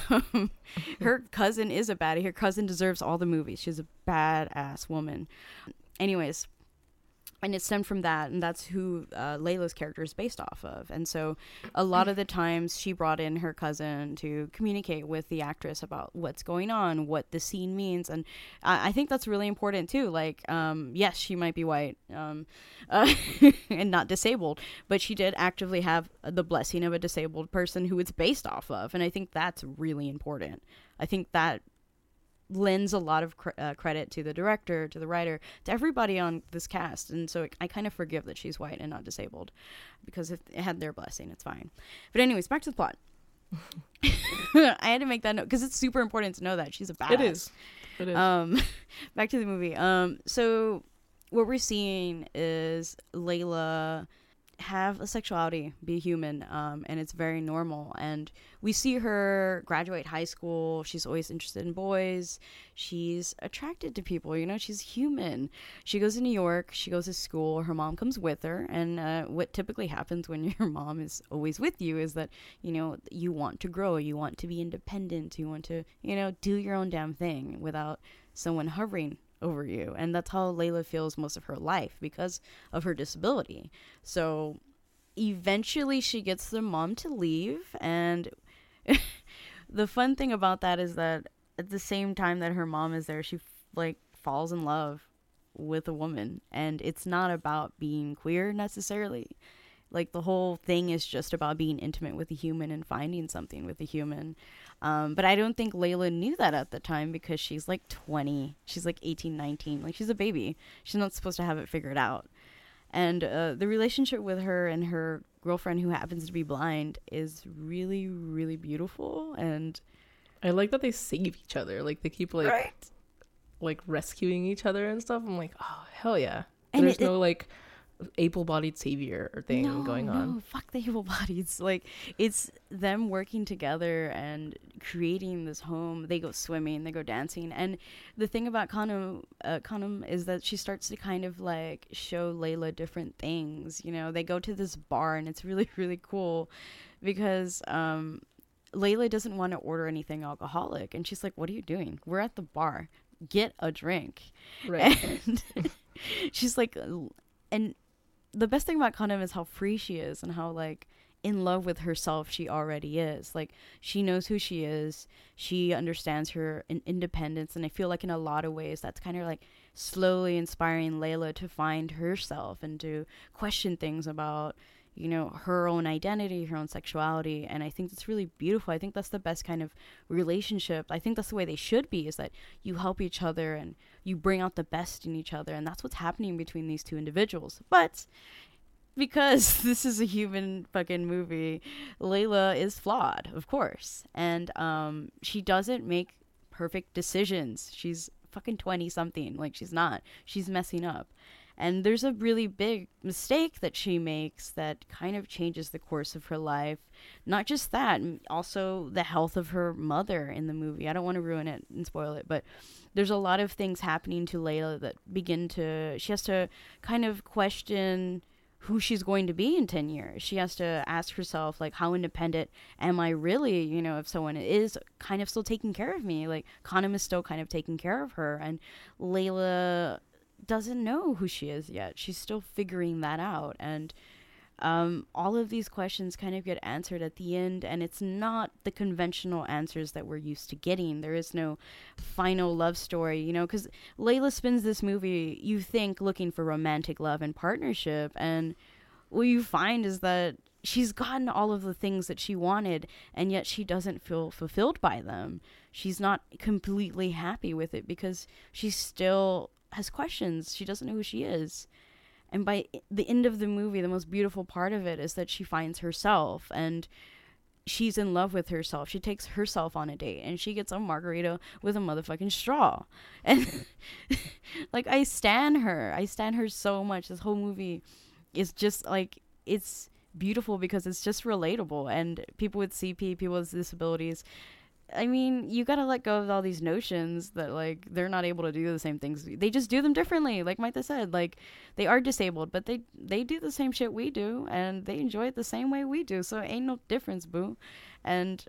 her cousin is a baddie. Her cousin deserves all the movies. She's a badass woman. Anyways, and it stemmed from that, and that's who Layla's character is based off of. And so a lot of the times she brought in her cousin to communicate with the actress about what's going on, what the scene means. And I think that's really important too. Like, yes, she might be white and not disabled, but she did actively have the blessing of a disabled person who it's based off of. And I think that's really important. I think that lends a lot of credit to the director, to the writer, to everybody on this cast. And so I kind of forgive that she's white and not disabled, because if it had their blessing, it's fine. But anyways, back to the plot. I had to make that note because it's super important to know that she's a badass. It is. Back to the movie. So what we're seeing is Layla have a sexuality, be human, and it's very normal. And we see her graduate high school. She's always interested in boys. She's attracted to people, you know, she's human. She goes to New York. She goes to school. Her mom comes with her. And what typically happens when your mom is always with you is that, you know, you want to grow. You want to be independent. You want to, you know, do your own damn thing without someone hovering over you. And that's how Layla feels most of her life because of her disability. So eventually she gets the mom to leave, and the fun thing about that is that at the same time that her mom is there, she like falls in love with a woman. And it's not about being queer necessarily. Like, the whole thing is just about being intimate with a human and finding something with a human. But I don't think Layla knew that at the time, because she's like 20. She's like 18, 19. Like, she's a baby. She's not supposed to have it figured out. And the relationship with her and her girlfriend, who happens to be blind, is really, really beautiful. And I like that they save each other. Like, they keep like rescuing each other and stuff. I'm like, oh, hell yeah. And there's no like able-bodied savior or thing going on. No, fuck the able-bodieds. Like, it's them working together and creating this home. They go swimming, they go dancing. And the thing about Khanum is that she starts to kind of like show Layla different things. You know, they go to this bar, and it's really, really cool because Layla doesn't want to order anything alcoholic, and she's like, what are you doing? We're at the bar. Get a drink. Right. And she's like, and the best thing about Khanum is how free she is and how like in love with herself she already is. Like, she knows who she is. She understands her independence. And I feel like in a lot of ways that's kind of like slowly inspiring Layla to find herself and to question things about, you know, her own identity, her own sexuality. And I think that's really beautiful. I think that's the best kind of relationship. I think that's the way they should be, is that you help each other and you bring out the best in each other. And that's what's happening between these two individuals. But because this is a human fucking movie, Layla is flawed, of course. And she doesn't make perfect decisions. She's fucking 20 something. Like, she's not. She's messing up. And there's a really big mistake that she makes that kind of changes the course of her life. Not just that, also the health of her mother in the movie. I don't want to ruin it and spoil it, but there's a lot of things happening to Layla that she has to kind of question who she's going to be in 10 years. She has to ask herself, like, how independent am I really? You know, if someone is kind of still taking care of me, like, Khanum is still kind of taking care of her, and Layla doesn't know who she is yet. She's still figuring that out. And all of these questions kind of get answered at the end, and it's not the conventional answers that we're used to getting. There is no final love story, you know, because Layla spends this movie, you think, looking for romantic love and partnership, and what you find is that she's gotten all of the things that she wanted, and yet she doesn't feel fulfilled by them. She's not completely happy with it because she still has questions. She doesn't know who she is. And by the end of the movie, the most beautiful part of it is that she finds herself, and she's in love with herself. She takes herself on a date, and she gets a margarita with a motherfucking straw. And like, I stan her so much. This whole movie is just like, it's beautiful because it's just relatable. And people with CP, people with disabilities, I mean, you gotta let go of all these notions that, like, they're not able to do the same things. They just do them differently. Like Maita said, like, they are disabled, but they do the same shit we do, and they enjoy it the same way we do. So it ain't no difference, boo. And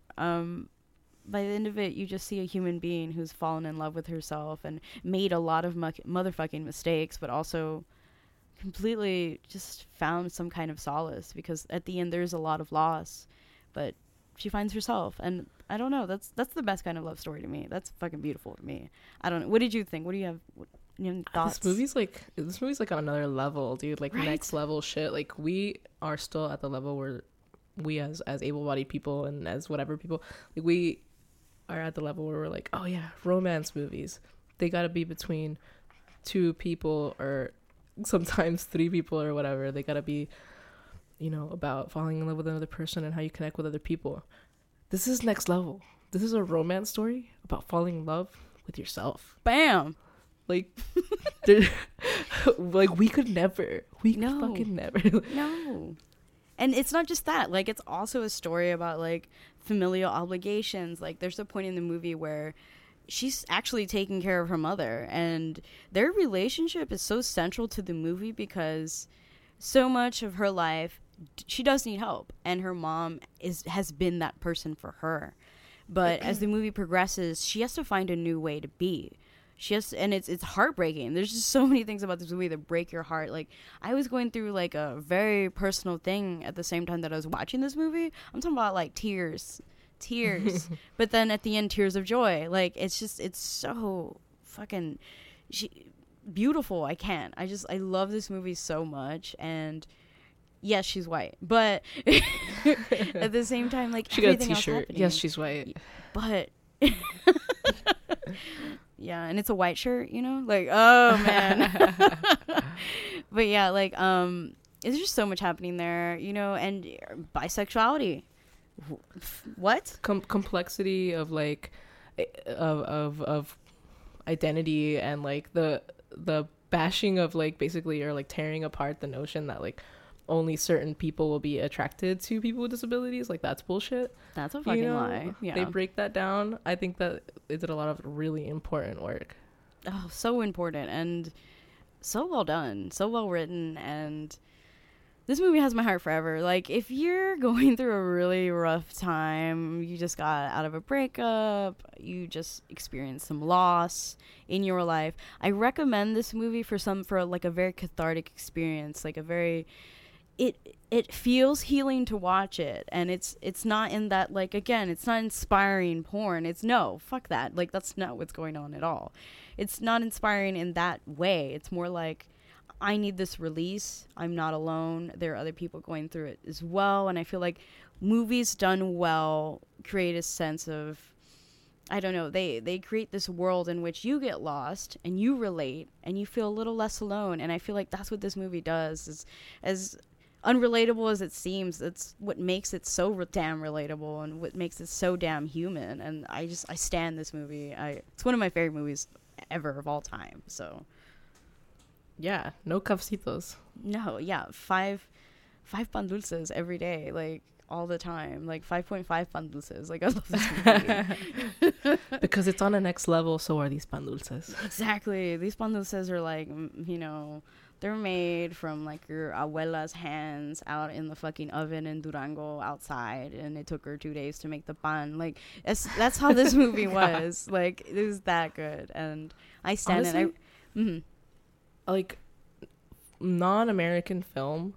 by the end of it, you just see a human being who's fallen in love with herself and made a lot of motherfucking mistakes, but also completely just found some kind of solace, because at the end there's a lot of loss, but she finds herself. And I don't know, that's the best kind of love story to me. That's fucking beautiful to me. I don't know. What did you think? What do you have? Thoughts? This movie's like on another level, dude. Like, right? Next level shit. Like, we are still at the level where we as able-bodied people and as whatever people, like, we are at the level where we're like, oh yeah, romance movies, they gotta be between two people or sometimes three people or whatever. They gotta be, you know, about falling in love with another person and how you connect with other people. This is next level. This is a romance story about falling in love with yourself. Bam. Like, like, we could fucking never. No. And it's not just that. Like, it's also a story about, like, familial obligations. Like, there's a point in the movie where she's actually taking care of her mother, and their relationship is so central to the movie because so much of her life, she does need help, and her mom has been that person for her. But as the movie progresses, she has to find a new way to be. And it's heartbreaking. There's just so many things about this movie that break your heart. Like, I was going through, like, a very personal thing at the same time that I was watching this movie. I'm talking about, like, tears. But then at the end, tears of joy. Like, it's so fucking beautiful. I love this movie so much. And yes, she's white, but at the same time, like, she got a t-shirt. Yes, she's white, but yeah, and it's a white shirt, you know, like, oh man. But yeah, like, there's just so much happening there, you know. And bisexuality, what complexity of, like, of identity, and, like, the bashing of, like, basically, or, like, tearing apart the notion that, like, only certain people will be attracted to people with disabilities. Like, that's bullshit. That's a fucking lie. Yeah. They break that down. I think that they did a lot of really important work. Oh, so important, and so well done, so well written, and this movie has my heart forever. Like, if you're going through a really rough time, you just got out of a breakup, you just experienced some loss in your life, I recommend this movie for like a very cathartic experience, like a very... It feels healing to watch it, and it's not in that, like, again, it's not inspiring porn. No, fuck that. Like, that's not what's going on at all. It's not inspiring in that way. It's more like, I need this release. I'm not alone. There are other people going through it as well, and I feel like movies done well create a sense of, I don't know, they create this world in which you get lost and you relate and you feel a little less alone, and I feel like that's what this movie does. Is as unrelatable as it seems, that's what makes it so damn relatable and what makes it so damn human. And I stand this movie. It's one of my favorite movies ever of all time. So yeah, no cafecitos. No, yeah, five pan dulces every day, like, all the time, like 5.5 pan dulces. Like, I love this movie. Because it's on the next level, so are these pan dulces. Exactly. These pan dulces are, like, you know, they're made from, like, your abuela's hands out in the fucking oven in Durango outside, and it took her 2 days to make the pan. Like, that's how this movie was. Like, it was that good, and I stand Honestly, it. Like, non-American film,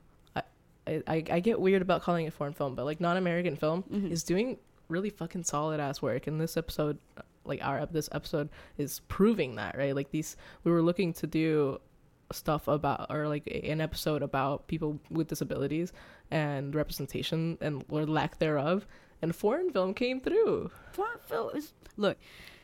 I get weird about calling it foreign film, but, like, non-American film is doing really fucking solid ass work, and this episode, like, this episode is proving that, right? Like, we were looking to do stuff about, or like an episode about people with disabilities and representation and or lack thereof, and foreign film came through. Foreign film is, look,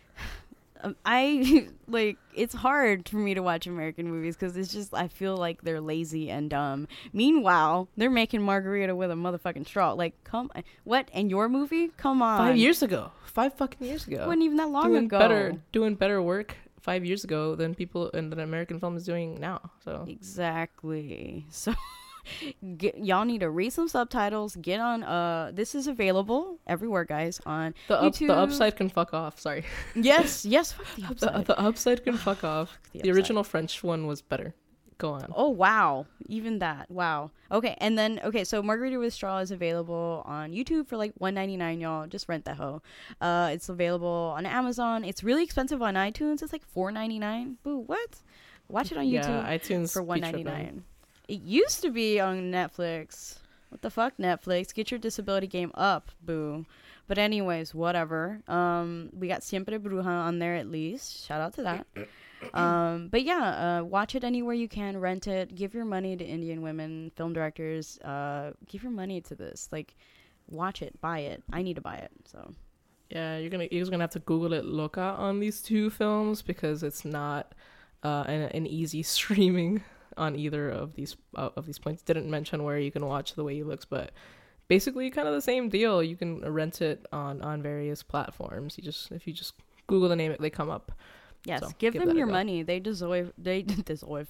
I like, it's hard for me to watch American movies because it's just, I feel like they're lazy and dumb. Meanwhile, they're making margarita with a motherfucking straw. Like, what? And your movie? Come on. 5 years ago. 5 fucking years ago. It wasn't even that long ago. Doing better work 5 years ago than people in the American film is doing now. So exactly. So y'all need to read some subtitles. Get on. This is available everywhere, guys. On YouTube. The upside can fuck off. Sorry. Yes. Fuck the upside. The upside can fuck off. The original French one was better. Go on. Oh, wow. Even that. Wow. Okay. And then, so Margarita with Straw is available on YouTube for like $1.99, y'all. Just rent that hoe. It's available on Amazon. It's really expensive on iTunes. It's like $4.99. Boo, what? Watch it on YouTube. Yeah, iTunes for $1.99. It used to be on Netflix. What the fuck, Netflix? Get your disability game up, boo. But anyways, whatever. We got Siempre Bruja on there at least. Shout out to that. But yeah, watch it anywhere you can. Rent it. Give your money to Indian women film directors. Give your money to this. Like, watch it. Buy it. I need to buy it. So. Yeah, you're gonna have to Google it, loca on these two films because it's not an easy streaming on either of these points. Didn't mention where you can watch The Way He Looks, but basically kind of the same deal. You can rent it on various platforms. If you just Google the name, they come up. Yes, so give them your money. They deserve They deserve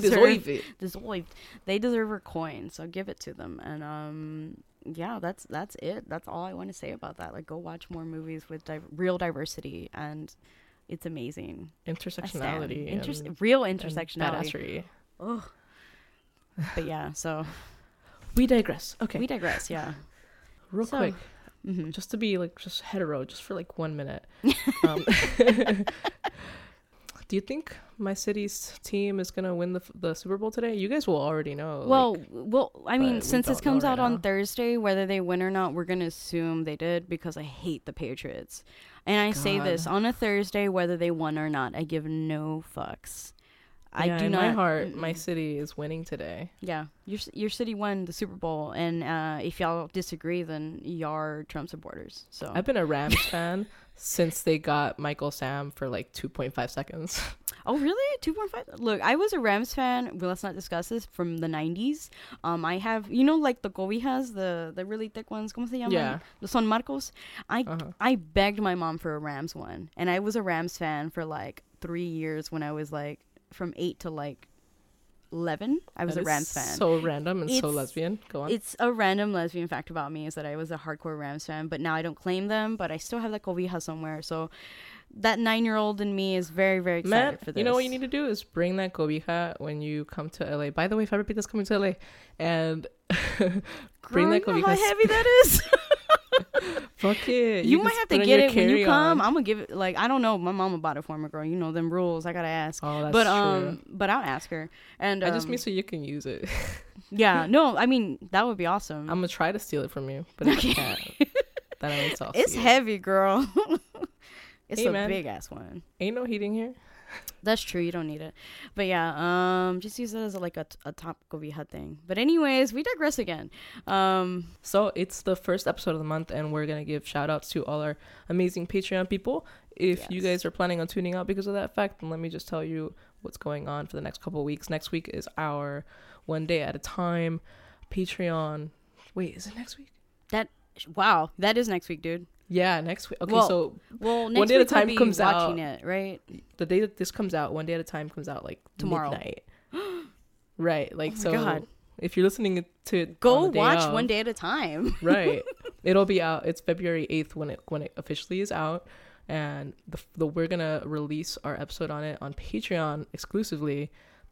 a coin. So give it to them. And yeah, that's it. That's all I want to say about that. Like, go watch more movies with real diversity, and it's amazing. Intersectionality, real intersectionality. And badassery. Oh, but yeah. So we digress. Okay, we digress. Yeah. Real quick, just to be like just hetero, just for like 1 minute. Do you think my city's team is gonna win the Super Bowl today? You guys will already know. Well, I mean, since this comes out on Thursday, whether they win or not, we're gonna assume they did because I hate the Patriots. And I say this on a Thursday, whether they won or not, I give no fucks. I do not. In my heart, my city is winning today. Yeah, your city won the Super Bowl, and if y'all disagree, then y'all Trump supporters. So I've been a Rams fan since they got Michael Sam for like 2.5 seconds. Oh, really? 2.5? Look, I was a Rams fan. Well, let's not discuss this, from the 90s. I have, like the cobijas, the really thick ones. ¿Cómo se llaman? Yeah. The Son Marcos. I begged my mom for a Rams one, and I was a Rams fan for like 3 years when I was like from 8 to like 11. I was a Rams fan. So random and so lesbian. Go on. It's a random lesbian fact about me is that I was a hardcore Rams fan, but now I don't claim them, but I still have that cobija somewhere. So that 9-year-old in me is very, very excited for this. You know what you need to do is bring that cobija when you come to LA. By the way, Fabripita's coming to LA, and bring that cobija. How heavy that is. Fuck it. You might have to get it when you come. I'm gonna give it, like, I don't know. My mama bought it for me, girl. You know them rules. I gotta ask. Oh, that's true. But I'll ask her. And I just mean so you can use it. Yeah. No, I mean that would be awesome. I'm gonna try to steal it from you, but if I can't, then I will. It's heavy, girl. It's a big ass one. Ain't no heating here. That's true. You don't need it. But yeah, just use it as like a top cobija thing. But anyways, we digress again. So it's the first episode of the month, and we're going to give shout outs to all our amazing Patreon people. If you guys are planning on tuning out because of that fact, then let me just tell you what's going on for the next couple of weeks. Next week is our One Day at a Time Patreon. Wait, is it next week? Wow, that is next week, dude. Yeah, next week. Okay, next One Day at a Time comes out. Watching it, right? The day that this comes out, One Day at a Time comes out like tomorrow midnight. Right, like, oh my God. If you're listening to it, go watch One Day at a Time. Right, it'll be out. It's February 8th when it officially is out, and we're gonna release our episode on it on Patreon exclusively.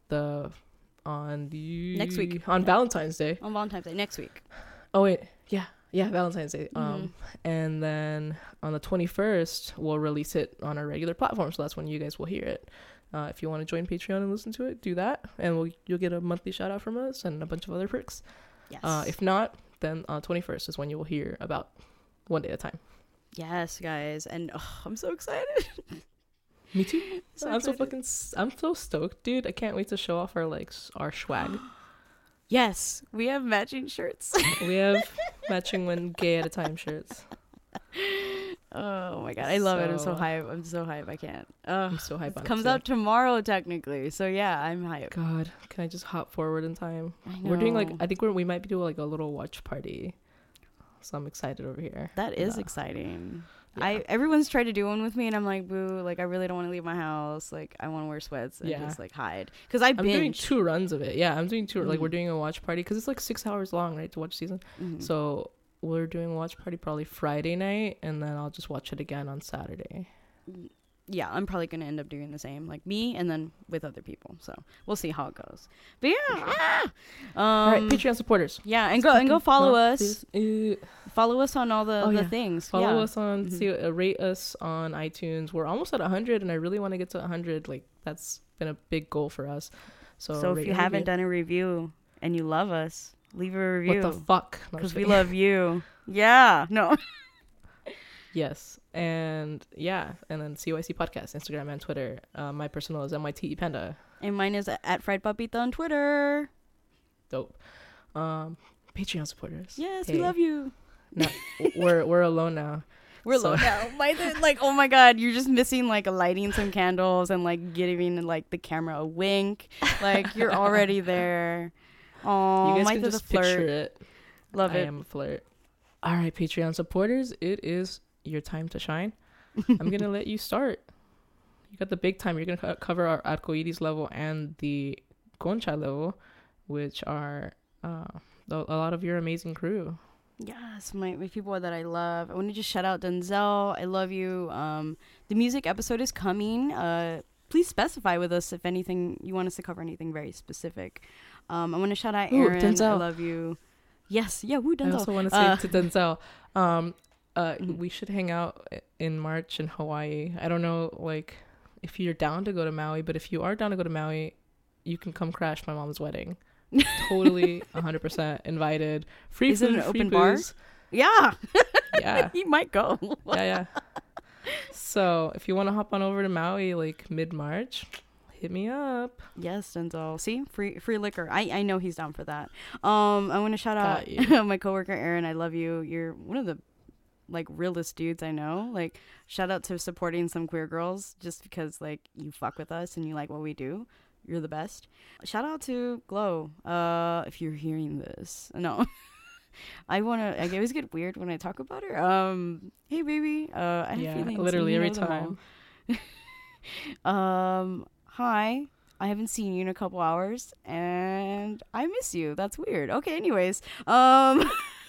Next week on Valentine's Day. On Valentine's Day next week. Oh wait, yeah, Valentine's Day. And then on the 21st, we'll release it on our regular platform. So that's when you guys will hear it. If you want to join Patreon and listen to it, do that. And you'll get a monthly shout out from us and a bunch of other perks. Yes. If not, then on 21st is when you will hear about One Day at a Time. Yes, guys. And I'm so excited. Me too. I'm so stoked, dude. I can't wait to show off our swag. Yes, we have matching shirts. We have matching One Gay at a Time shirts. Oh my God, I love it. I'm so hype. I can't. I'm so hype. It comes out tomorrow technically, so yeah, I'm hype. God, can I just hop forward in time? I know. We're doing I think we might be doing like a little watch party. So I'm excited over here. That is exciting. Yeah. Everyone's tried to do one with me, and I'm like, boo, like I really don't want to leave my house. Like I want to wear sweats and just like hide because I'm doing 2 runs of it. Yeah, I'm doing 2. Like we're doing a watch party because it's like 6 hours long, right, to watch season. So we're doing a watch party probably Friday night, and then I'll just watch it again on Saturday. Yeah, I'm probably gonna end up doing the same, like me, and then with other people. So we'll see how it goes. But yeah, all right, Patreon supporters. Yeah, and go follow us. Follow us on all the things. Follow us on. Rate us on iTunes. We're almost at 100, and I really want to get to 100. Like that's been a big goal for us. So if you haven't done a review, and you love us, leave a review. What the fuck? Because we love you. Yeah. No. Yes. And then CYC Podcast, Instagram and Twitter. My personal is MITE Panda. And mine is at Fried Papita on Twitter. Dope. Patreon supporters. Yes, we love you. No, we're alone now. We're alone now. Like, oh my God, you're just missing like lighting some candles and like giving like the camera a wink. Like you're already there. Oh, you guys can just picture it. Love it. I am a flirt. All right, Patreon supporters, it is your time to shine. I'm gonna let you start. You got the big time. You're gonna cover our Arcoiris level and the Concha level, which are a lot of your amazing crew. Yes, my people that I love. I want to just shout out Denzel. I love you. The music episode is coming. Please specify with us if anything you want us to cover anything very specific. I want to shout out Aaron. Denzel. I love you. Yes, yeah, woo, Denzel. I also want to say to Denzel, we should hang out in March in Hawaii. I don't know, like, if you're down to go to Maui, but if you are down to go to Maui, you can come crash my mom's wedding. Totally 100% invited. Free Is food, it an free open booze. bar? Yeah. Yeah. He might go. Yeah. So if you want to hop on over to Maui like mid-March, hit me up. Yes, Denzel. See, free liquor. I know he's down for that. I want to shout out my coworker Aaron. I love you. You're one of the like realest dudes I know. Like, shout out to supporting some queer girls just because like you fuck with us and you like what we do. You're the best. Shout out to Glow. If you're hearing this. No. I always get weird when I talk about her. Hey baby. I have feelings. Literally every time. Hi. I haven't seen you in a couple hours and I miss you. That's weird. Okay, anyways. A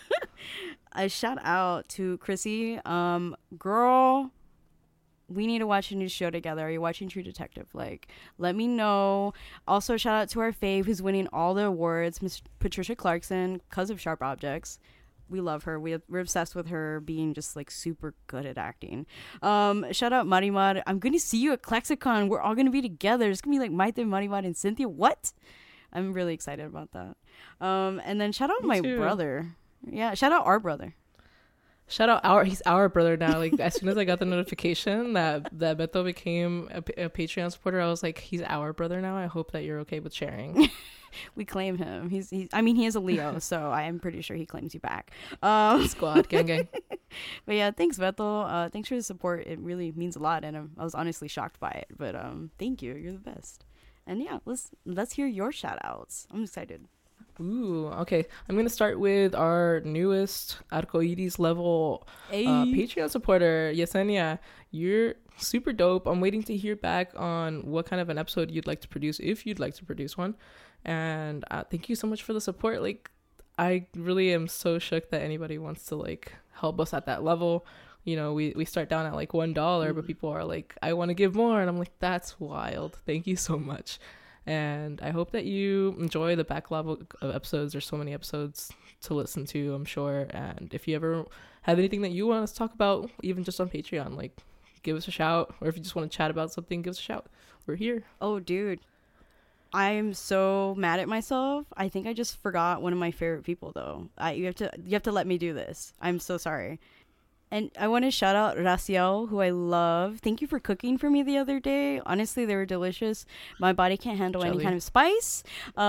shout out to Chrissy. Girl, we need to watch a new show together. Are you watching True Detective? Like, let me know. Also, shout out to our fave who's winning all the awards, Miss Patricia Clarkson, because of Sharp Objects. We love her. We're obsessed with her being just like super good at acting. Shout out Marimar. I'm going to see you at Klexicon. We're all going to be together. It's going to be like Maite, Marimar, and Cynthia. What? I'm really excited about that. And then shout out my brother. Yeah, shout out our brother. Shout out he's our brother now. Like, as soon as I got the notification that Beto became a Patreon supporter, I was like, he's our brother now. I hope that you're okay with sharing. We claim him. He is a Leo, so I am pretty sure he claims you back. Squad, gang. But yeah, thanks Beto. Thanks for the support. It really means a lot, and I was honestly shocked by it. But thank you. You're the best. And yeah, let's hear your shout outs. I'm excited. Ooh, okay. I'm going to start with our newest Arcoiris level Patreon supporter, Yesenia. You're super dope. I'm waiting to hear back on what kind of an episode you'd like to produce, if you'd like to produce one. And thank you so much for the support. Like, I really am so shook that anybody wants to, like, help us at that level. You know, we start down at, like, $1, but people are like, I want to give more. And I'm like, that's wild. Thank you so much. And I hope that you enjoy the backlog of episodes. There's so many episodes to listen to, I'm sure. And if you ever have anything that you want us to talk about, even just on Patreon, like, give us a shout. Or if you just want to chat about something, give us a shout. We're here. Oh, dude. I'm so mad at myself. I think I just forgot one of my favorite people, though. You have to let me do this. I'm so sorry. And I want to shout out Raciel, who I love. Thank you for cooking for me the other day. Honestly, they were delicious. My body can't handle any kind of spice.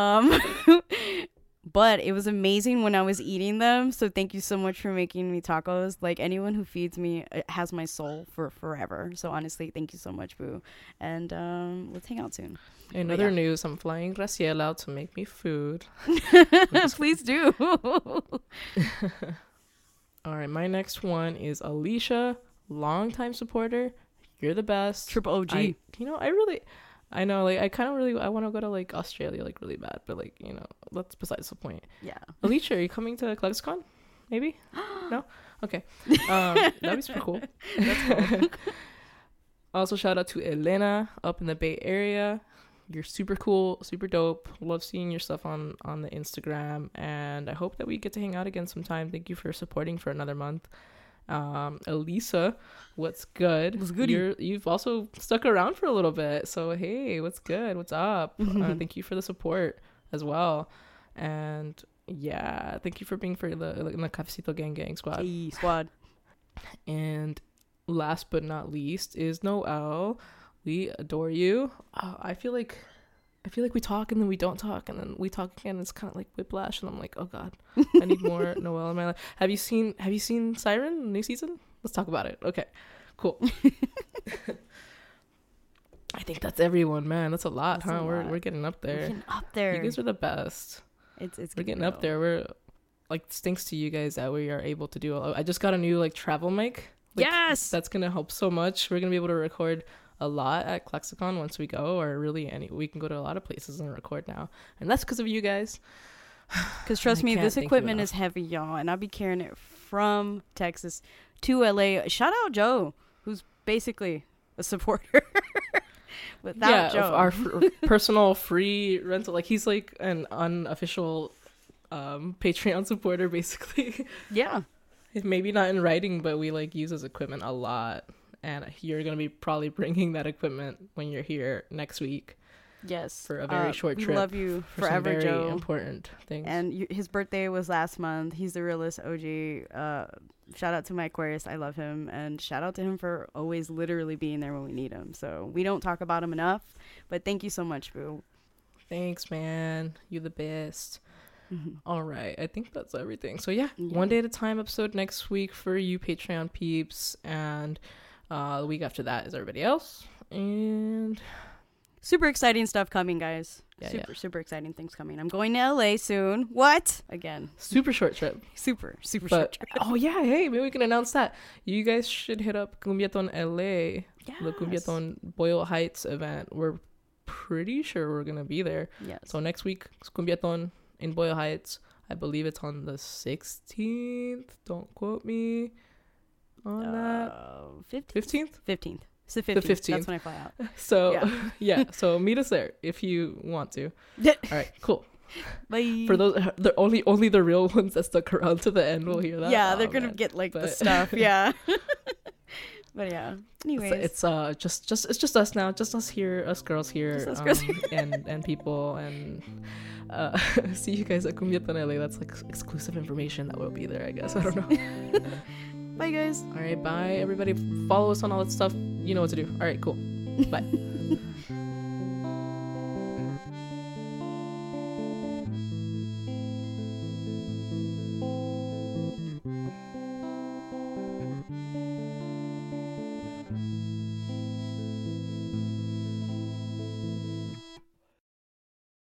But it was amazing when I was eating them. So thank you so much for making me tacos. Like, anyone who feeds me has my soul for forever. So honestly, thank you so much, boo. And let's hang out soon. In other news, I'm flying Raciel out to make me food. Please do. All right, my next one is Alicia, longtime supporter. You're the best. Triple OG. I want to go to like Australia like really bad, but like, you know, that's besides the point. Yeah. Alicia, are you coming to Klexicon? Maybe? No? Okay. That'd be super cool. That's cool. Also, shout out to Elena up in the Bay Area. You're super cool, super dope. Love seeing your stuff on the Instagram, and I hope that we get to hang out again sometime. Thank you for supporting for another month. Elisa, what's good? What's good? You've also stuck around for a little bit, so hey, what's good? What's up? Thank you for the support as well. And yeah, thank you for being in the Cafecito Gang squad. Hey, squad. And last but not least is Noel. We adore you. I feel like we talk and then we don't talk and then we talk again. It's kind of like whiplash, and I'm like, oh god, I need more Noel in my life. Have you seen Siren, new season? Let's talk about it. Okay, cool. I think that's everyone, man. That's a lot, huh? We're getting up there. We're getting up there. You guys are the best. We're getting up there. We're like, thanks to you guys that we are able to do. I just got a new like travel mic. Like, yes, that's gonna help so much. We're gonna be able to record a lot at Clexicon once we go, or really we can go to a lot of places and record now, and that's because of you guys. Because trust me, this equipment is heavy, y'all, and I'll be carrying it from Texas to LA. Shout out Joe, who's basically a supporter. Without Joe, our personal free rental, like he's like an unofficial Patreon supporter, basically. Yeah, maybe not in writing, but we like use his equipment a lot. And you're going to be probably bringing that equipment when you're here next week. Yes. For a very short trip. We love you forever, very Joe. Important things. And his birthday was last month. He's the realest OG. Shout out to my Aquarius. I love him. And shout out to him for always literally being there when we need him. So we don't talk about him enough. But thank you so much, boo. Thanks, man. You the best. Mm-hmm. All right. I think that's everything. So yeah, One Day at a Time episode next week for you Patreon peeps. And... the week after that is everybody else, and super exciting stuff coming, guys. Super exciting things coming. I'm going to LA soon. What? Again, super short trip. Super short trip. Oh yeah, hey, maybe we can announce that. You guys should hit up Cumbiaton LA. Yes. The Cumbiaton Boyle Heights event. We're pretty sure we're gonna be there. Yes. So next week, Cumbiaton in Boyle Heights. I believe it's on the 16th. Don't quote me on that. 15th? 15th. It's the 15th. That's when I fly out. So, so meet us there if you want to. All right, cool. Bye. For those, only the real ones that stuck around to the end will hear that. Yeah, they're going to get like the stuff. Yeah. But yeah. Anyways. It's just us now. Just us here, us girls here. And people. And see you guys at Cumbiaton LA. That's like exclusive information that will be there, I guess. I don't know. Bye, guys. All right, bye, everybody. Follow us on all that stuff. You know what to do. All right, cool. Bye.